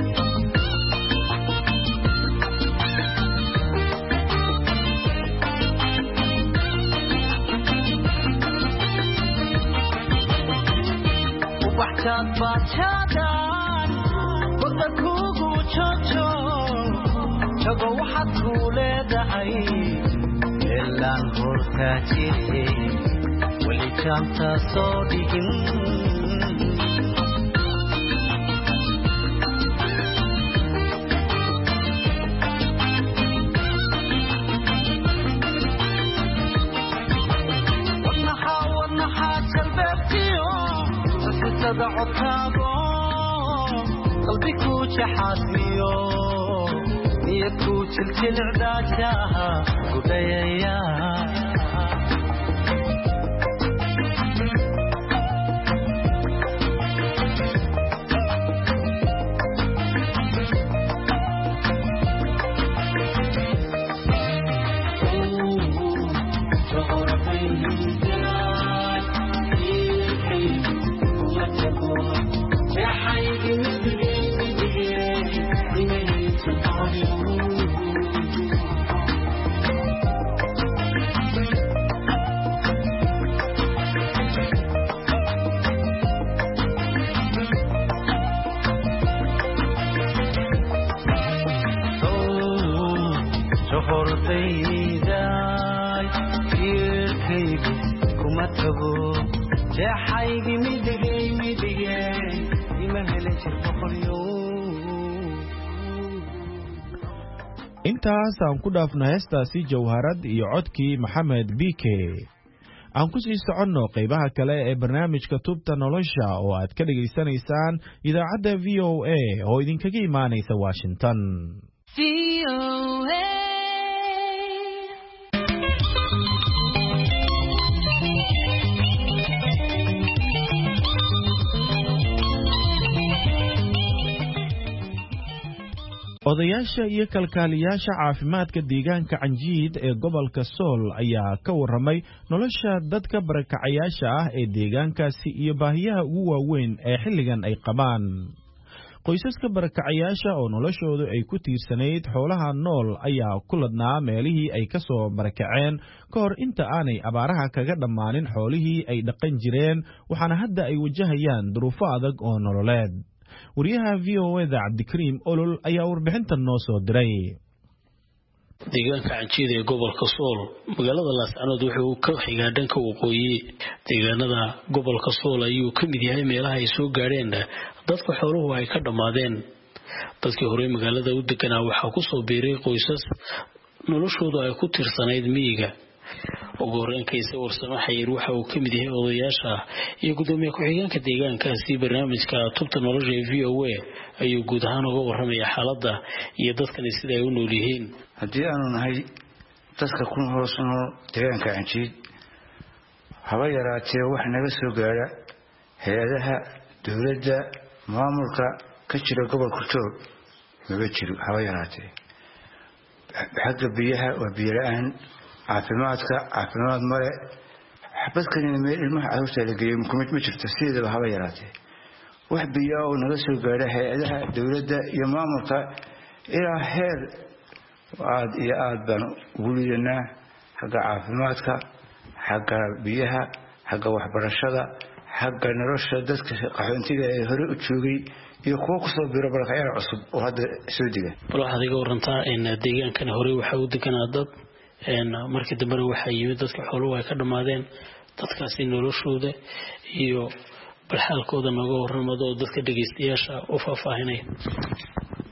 ubaxtaad bacadan baga kugu chocho jago waxaad ku leedahay elaan hortaaje weli jaanta soo dhigin wadnaha wadnaha jalbeebtiyo sasisada codkaago qalbigu jaxaasiyo niyadku jiljilicdaajaha gudhayaya intaas aan ku dhaafno heestaasi jawharad iyo codkii maxamed bike aan ku sii soconno qaybaha kale ee barnaamijka tubta nolosha oo aad ka dhegaysanaysaan idaacadda v o a oo idinkaga imaanaysa washington odayaasha iyo kalkaaliyaasha caafimaadka deegaanka Canjiid ee gobolka Sool ayaa ka waramay nolosha dadka barakacayaasha ah ee deegaankaasi iyo baahiyaha ugu waaweyn ee xilligan ay qabaan. qoysaska barakacayaasha oo noloshoodu ay ku tiirsanayd xoolaha nool ayaa ku ladnaa meelihii ay ka soo barakaceen ka hor inta aanay abaaraha kaga dhammaanin xoolihii ay dhaqan jireen, waxaana hadda ay wajahayaan duruufo adag oo nololeed. wariyaha v o a da Cabdikariim Olol ayaa warbixintan noo soo diray. deegaanka Canjiid ee gobolka Sool magaalada Laascanood wuxuu ka xigaa dhanka waqooyi. deegaanada gobolka Sool ayuu ka mid yahay meelaha ay soo gaareen dadka xooluhu ay ka dhamaadeen. dadkii hore magaalada u deganaa waxaa ku soo biiray qoysas noloshoodu ay ku tiirsanayd miyiga. ugu horreynkiisa warsamo xayir waxa uu ka mid yahay odayaasha iyo gudoomiye ku-xigeenka deegaankaasi. barnaamijka tubta nolosha ee v o a ayuu guud ahaan uga waramaya xaaladda iyo dadkani sida ay u nool yihiin. haddii aanu nahay dadka ku hoos nool deegaanka Canjiid, haba yaraatee wax naga soo gaara hay-adaha dowladda maamulka ka jira gobolka Sool maba jiro haba yaraatee. xagga biyaha waa biyo la'aan, caafimaadka caafimaad male, xabadkanina meel ilmaha carruurta la geeyo mukumid ma jirto sideedaba haba yaraatee. wax biyo oo naga soo gaara hay-adaha dowladda iyo maamulka ilaa heer aad iyo aad baan ugu liidanaa xagga caafimaadka, xagga biyaha, xagga waxbarashada, xagga nolosha dadka qaxoontiga ee hore u joogay iyo kuwa ku soo biiro barakacayaal cusub oo hadda soo diga. bal waxaad iga warantaa in deegaankan hore waxa uu deganaa dad markii dambena waxaa yimid dadka xooluhu ay ka dhamaadeen. dadkaasi noloshooda iyo balxaalkooda nooga waramada oo dadka dhegeystayaasha u faahfaahinaya.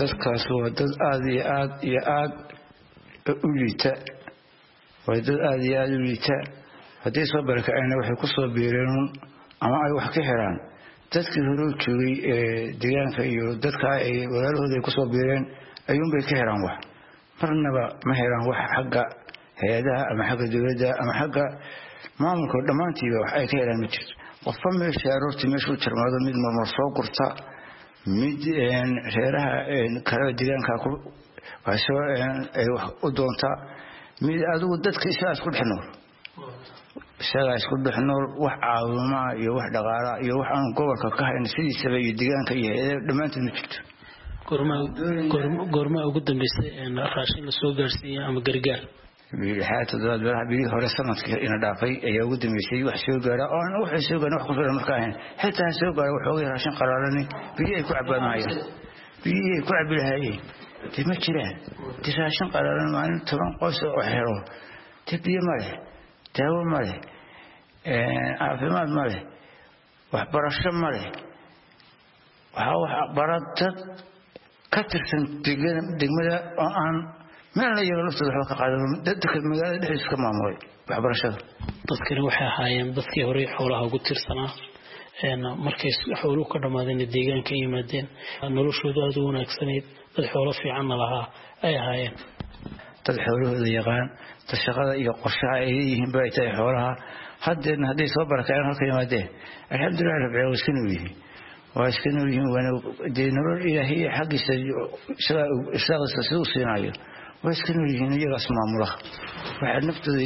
dadkaas waa dad aad iyo aad iyo aad u liita waa dad aad iyo aad u liita haddii soo barakacayna waxay ku soo biireen ama ay wax ka helaan dadkii hore u joogay ee deegaanka iyo dadka ay walaalahooda ay ku soo biireen ayuunbay ka helaan wax marnaba ma helaan wax xagga hay-adaha ama xagga dowladda ama xagga maamulka dhammaantiiba wax ay ka helaan ma jirto qofba meesha aroortii meeshuu jarmaado mid marmar soo gurta mid reeraha kale deegaanka waxsoo ay wax u doonta mid adigu dadka isagaa isku dhex nool isagaa isku dhex nool wax caawimaa iyo wax dhaqaalaa iyo wax aan gobolka ka hayn sidiisaba iyo deegaanka iyo hay-adaha dhammaantood ma jirto goormaa ugu dambeysay raashin la soo gaarsiiya ama gargaar bilixaad toddobaad balaha bilihii hore sanadkii ina dhaafay ayaa ugu dambeysay wax soo gaara oo aan waxay soo gaareen wax ku filan markaa ahayn xitaa ha soo gaara waxoogay raashin qalaalani biyihii ay ku cabbaanayaan biyihii ay ku cabbi lahaayeen dee ma jiraan dee raashin qalaalan maalin toban qoys oo xero dee biyo ma leh daawo ma leh caafimaad ma leh waxbarasho ma leh waxaa wax bara dad ka tirsan degmada oo aan meel la yaga laftooda waxba ka qaadan dadka magaalada dhexdiisa ka maamulay waxbarashada dadkani waxay ahaayeen dadkii horey xoolaha ugu tirsanaa markay xooluhu ka dhammaadeen deegaanka yimaadeen noloshooda aad u wanaagsanayd dad xoolo fiicanna lahaa ay ahaayeen dad xoolahooda yaqaan dad shaqada iyo qorshaha ay leeyihiin bay tahay xoolaha haddeedna hadday soo barakaceen halka yimaadeen alxamdulilah rabbil waa iska nool yihiin waa iska nool yihiin waana dee nolol ilaahay xaggiisa isaaqisa siduu siinaayo waa iska nool yihiin iyagaas maamula waxaa naftooda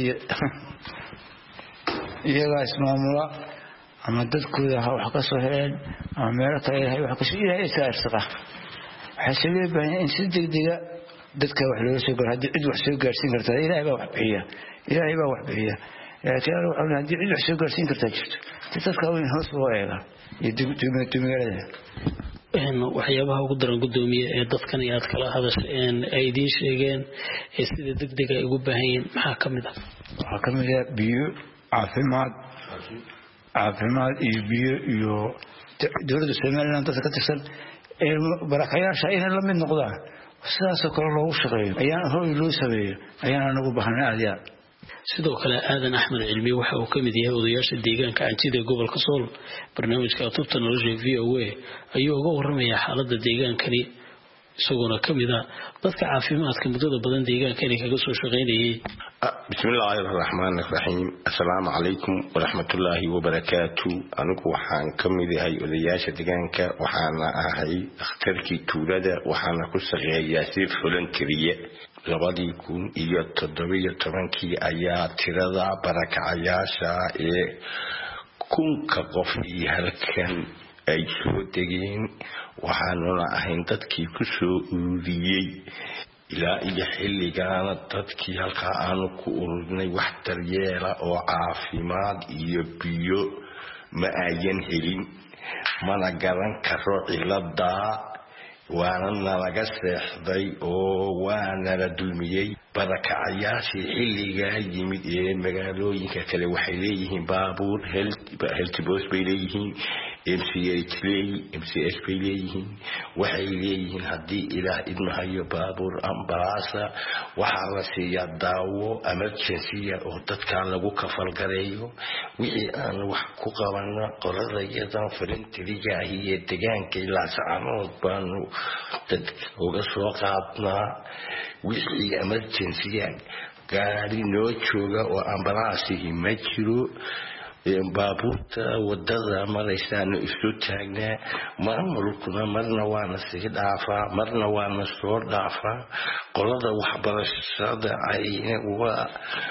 iyagaas maamula ama dadkooda ha wax ka soo heleen ama meelo kale ilahay wax kasoo ilaahay iska arsaqa waxaase loo baahan in si degdega dadka wax looga soo gaaro haddii cid wax soo gaarsiin kartaa ilaahay baa wax bixiya ilaahay baa wax bixiya laakiin alla waxaa haddii cid wax soo gaarsiin kartaa jirto si dadka weyn hoos loo eega iyo dumigaalada waxyaabaha ugu daran gudoomiye ee dadkan iyo aad kala hadasheen ay idiin sheegeen ee sida degdega ay ugu baahan yihiin maxaa ka mid ah waxaa ka mid ah biyo caafimaad caafimaad iyo biyo iyo dowladda somaliland dadka ka tirsan ee barakayaasha inay la mid noqdaan sidaasoo kale loogu shaqeeyo ayaan hooy loo sameeyo ayaan anagu baahna aad iyo aad sidoo kale aadan axmed cilmi waxa uu ka mid yahay odayaasha deegaanka Anjida ee gobolka Sool barnaamijka tubta nolosha V O A ayuu uga warramaya xaaladda deegaankani isagoo ka mid ah dadka caafimaadka muddada badan deegaankani kaga soo shaqeynayay bismillaahir rahmaanir rahiim assalaamu calaykum wa rahmatullaahi wa barakaatuh anigu waxaan ka mid yahay odayaasha deegaanka waxaana ahay dhakhtarkii tuulada waxaana ku shaqeeyaa si volunteer labadii kun iyo toddobiyo tobankii ayaa tirada barakacayaasha ee kunka qof iyo halkan ay soo degeen waxaanuna ahayn dadkii ku soo ururiyey ilaa iyo xilligaana dadkii halkaa aanu ku ururinay wax daryeela oo caafimaad iyo biyo ma ayan helin mana garan karo ciladaa waana nalaga seexday oo waana la dulmiyey barakacayaashii xilligaa yimid ee magaalooyinka kale waxay leeyihiin baabuur heltibos bay leeyihiin M C H M C S bay leeyihiin waxay leeyihiin haddii ilaah idmahayo baabuur ambalaasa waxaa la siiyaa daawo emergency oo dadka lagu kafalgareeyo wixii aan wax ku qabano qolada iyadan volunteeriga ah ee deegaanka ilaa saacanood baanu dad uga soo qaadnaa wixii emergency gaari noo jooga oo ambalaasihi ma jiro baabuurta wadada maraysaana isu taagnaa maamulkuna marna waana sii dhaafaa marna waana soo dhaafaa qolada waxbarashada ayna waa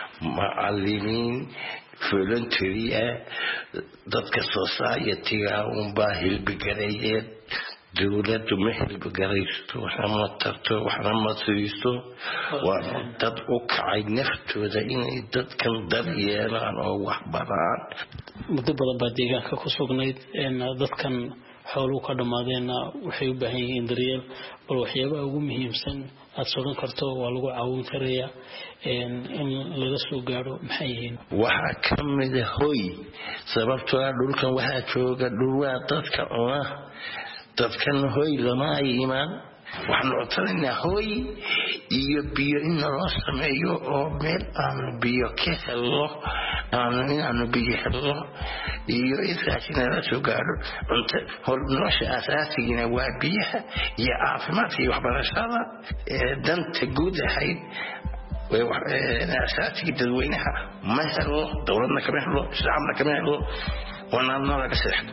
macalimiin voluntary ah dadka society-ga unbaa hilbigareeyeen dowladdu ma hilbigaraysto waxna ma tarto waxna ma siisto waa dad u kacay naftooda inay dadkan daryeelaan oo wax baraan muddo badan baa deegaanka ku sugnayd dadkan xooluhu ka dhammaadeenna waxay u baahan yihiin daryeel bal waxyaabaha ugu muhiimsan aad sodhan karto waa lagu caawin karayaa in laga soo gaadho maxay yihiin waxaa ka mid a hoy sababtoo ah dhulkan waxaa jooga dhul waa dadka cuna dadkan hoy lama imaan waxaan codsanaynaa hooy iyo biyo in naloo sameeyo oo meel aanu biyo ka helno aanu inaanu biyo helno iyo intaasi nala soo gaadho cunto hor nolosha asaasigiina waa biyaha iyo caafimaadka iyo waxbarashada danta guud ahayd asaasiga dadweynaha ma helo dowladna kama helo shacabna kama helo wanaadna laga seexdo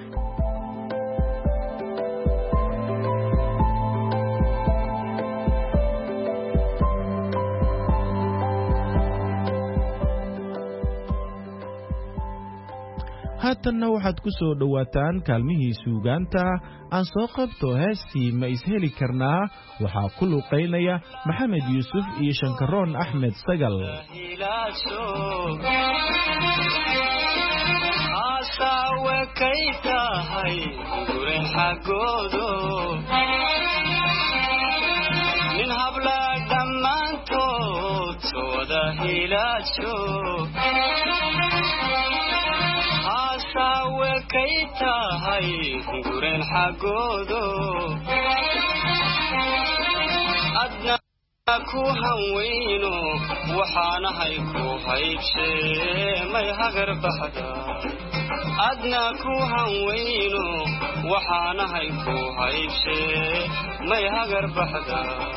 haatanna waxaad ku soo dhowaataan kaalmihii suugaanta aan soo qabto heestii ma isheli karnaa waxaa ku luqaynaya maxamed yuusuf iyo shankaroon axmed sagal asaawe kay tahay guren xaggoodo nin habla dhammaantood sooda hilaajo asaawe kay tahay guren xaggoodo adna ku hanweyno waxaanahay ku haybshee may hagar baxda adna ku hanweyno waxaanahay ku haybshee may hagar baxda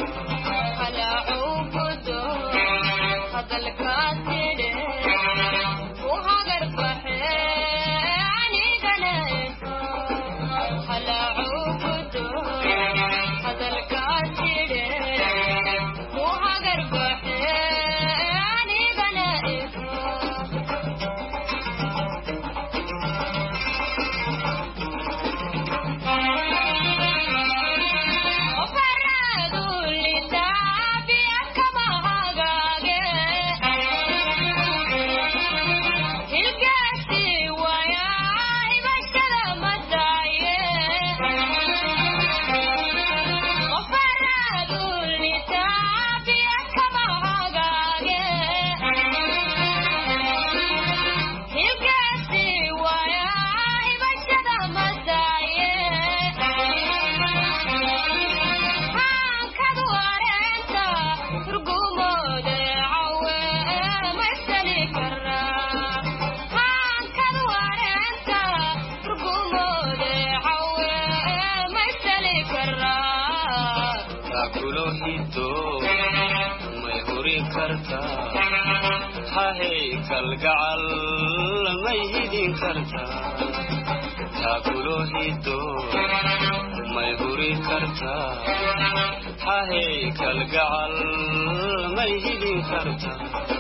kalgacal may hidin kartaa taakulo hido may huri kartaa hahey kalgacal may hidin kartaa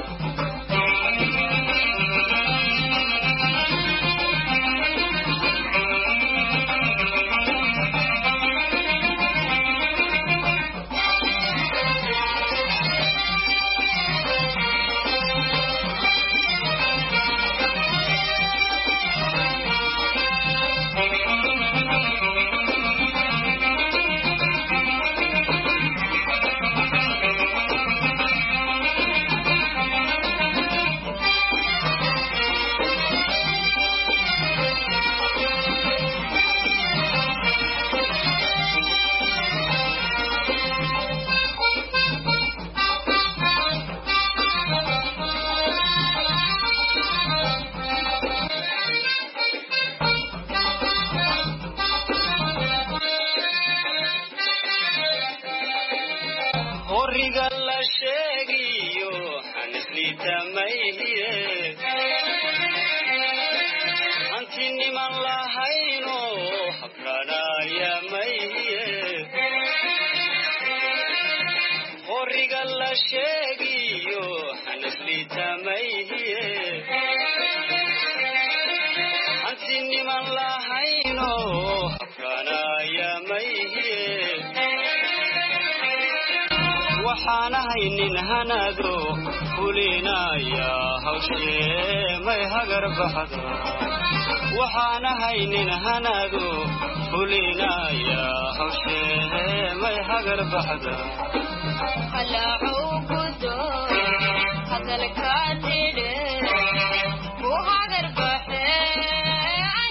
waxaanahaynin hanado fulinaya hawshee may hagar baxda waxaanahaynin hanado fulinaya hawshee may hagar baxda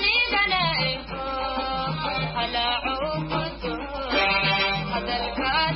Hello.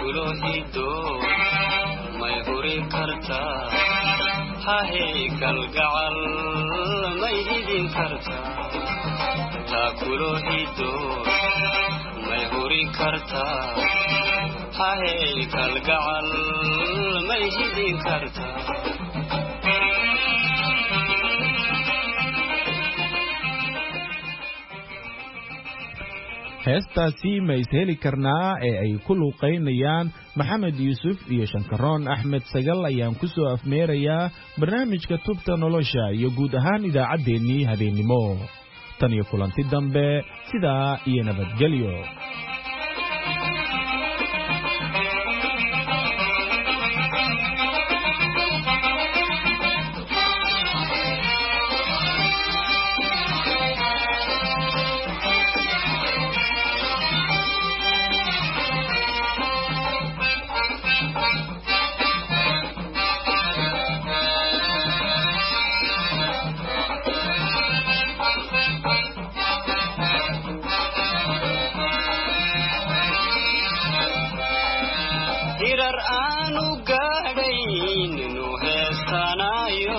taakulo hiddo may huri kartaa hahey kalgacal may hidin kartaa taakulo hiddo may huri kartaa hahey kalgacal may hidin kartaa heestaasi ma is heli karnaa ee ay ku luuqaynayaan maxamed yuusuf iyo shankaroon axmed sagal ayaan ku soo afmeerayaa barnaamijka tubta nolosha iyo guud ahaan idaacaddeenii habeennimo tan iyo kulanti dambe sidaa iyo nabadgelyo hirar aanu gaadhayn inuu heesanayo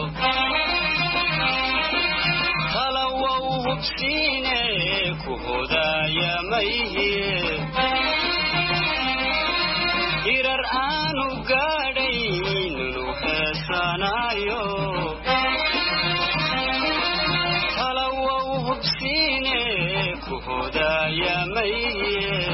halawow hubsiine ku hodaaya mayhe hirar aanu gaadhayn inuu heesanayo halawow hubsiine ku hodaaya mayhe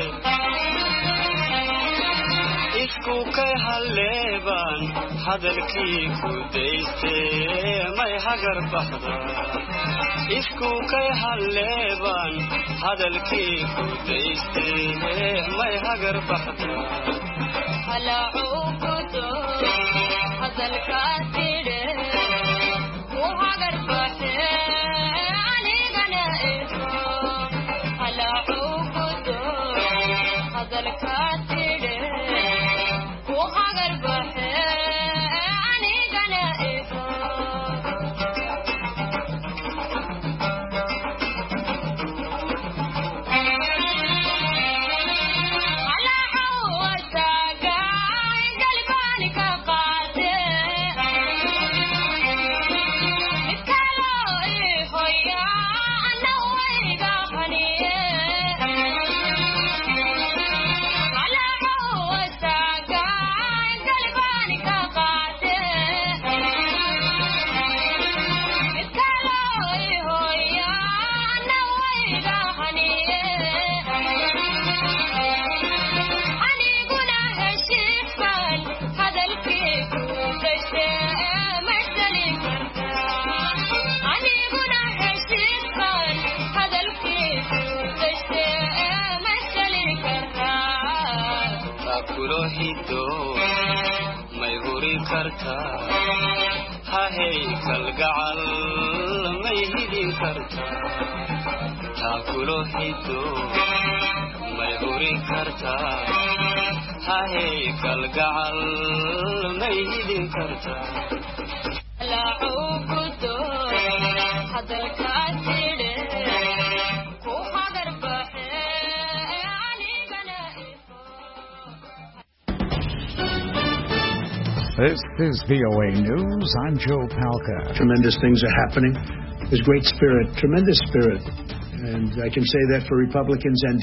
isku kay halleebaan hadalkii ku daystee may hagar baxda isku kay halleebaan hadalkii ku daystee may hagar baxda halacuu kudo hadalkaa tidhe ku hagar baxe anigana iho halacuu kudo hadalkaa tidhe taakulo hiddo may huri kartaa hahey kalgacal may hidin kartaa taakulo hiddo may huri kartaa hahey kalgacal may hidin kartaa halacuu kudo hadalkaa tidhe ku hagar baxe anigana This is V O A News. I'm Joe Palca. Tremendous things are happening. There's great spirit, tremendous spirit. And I can say that for Republicans and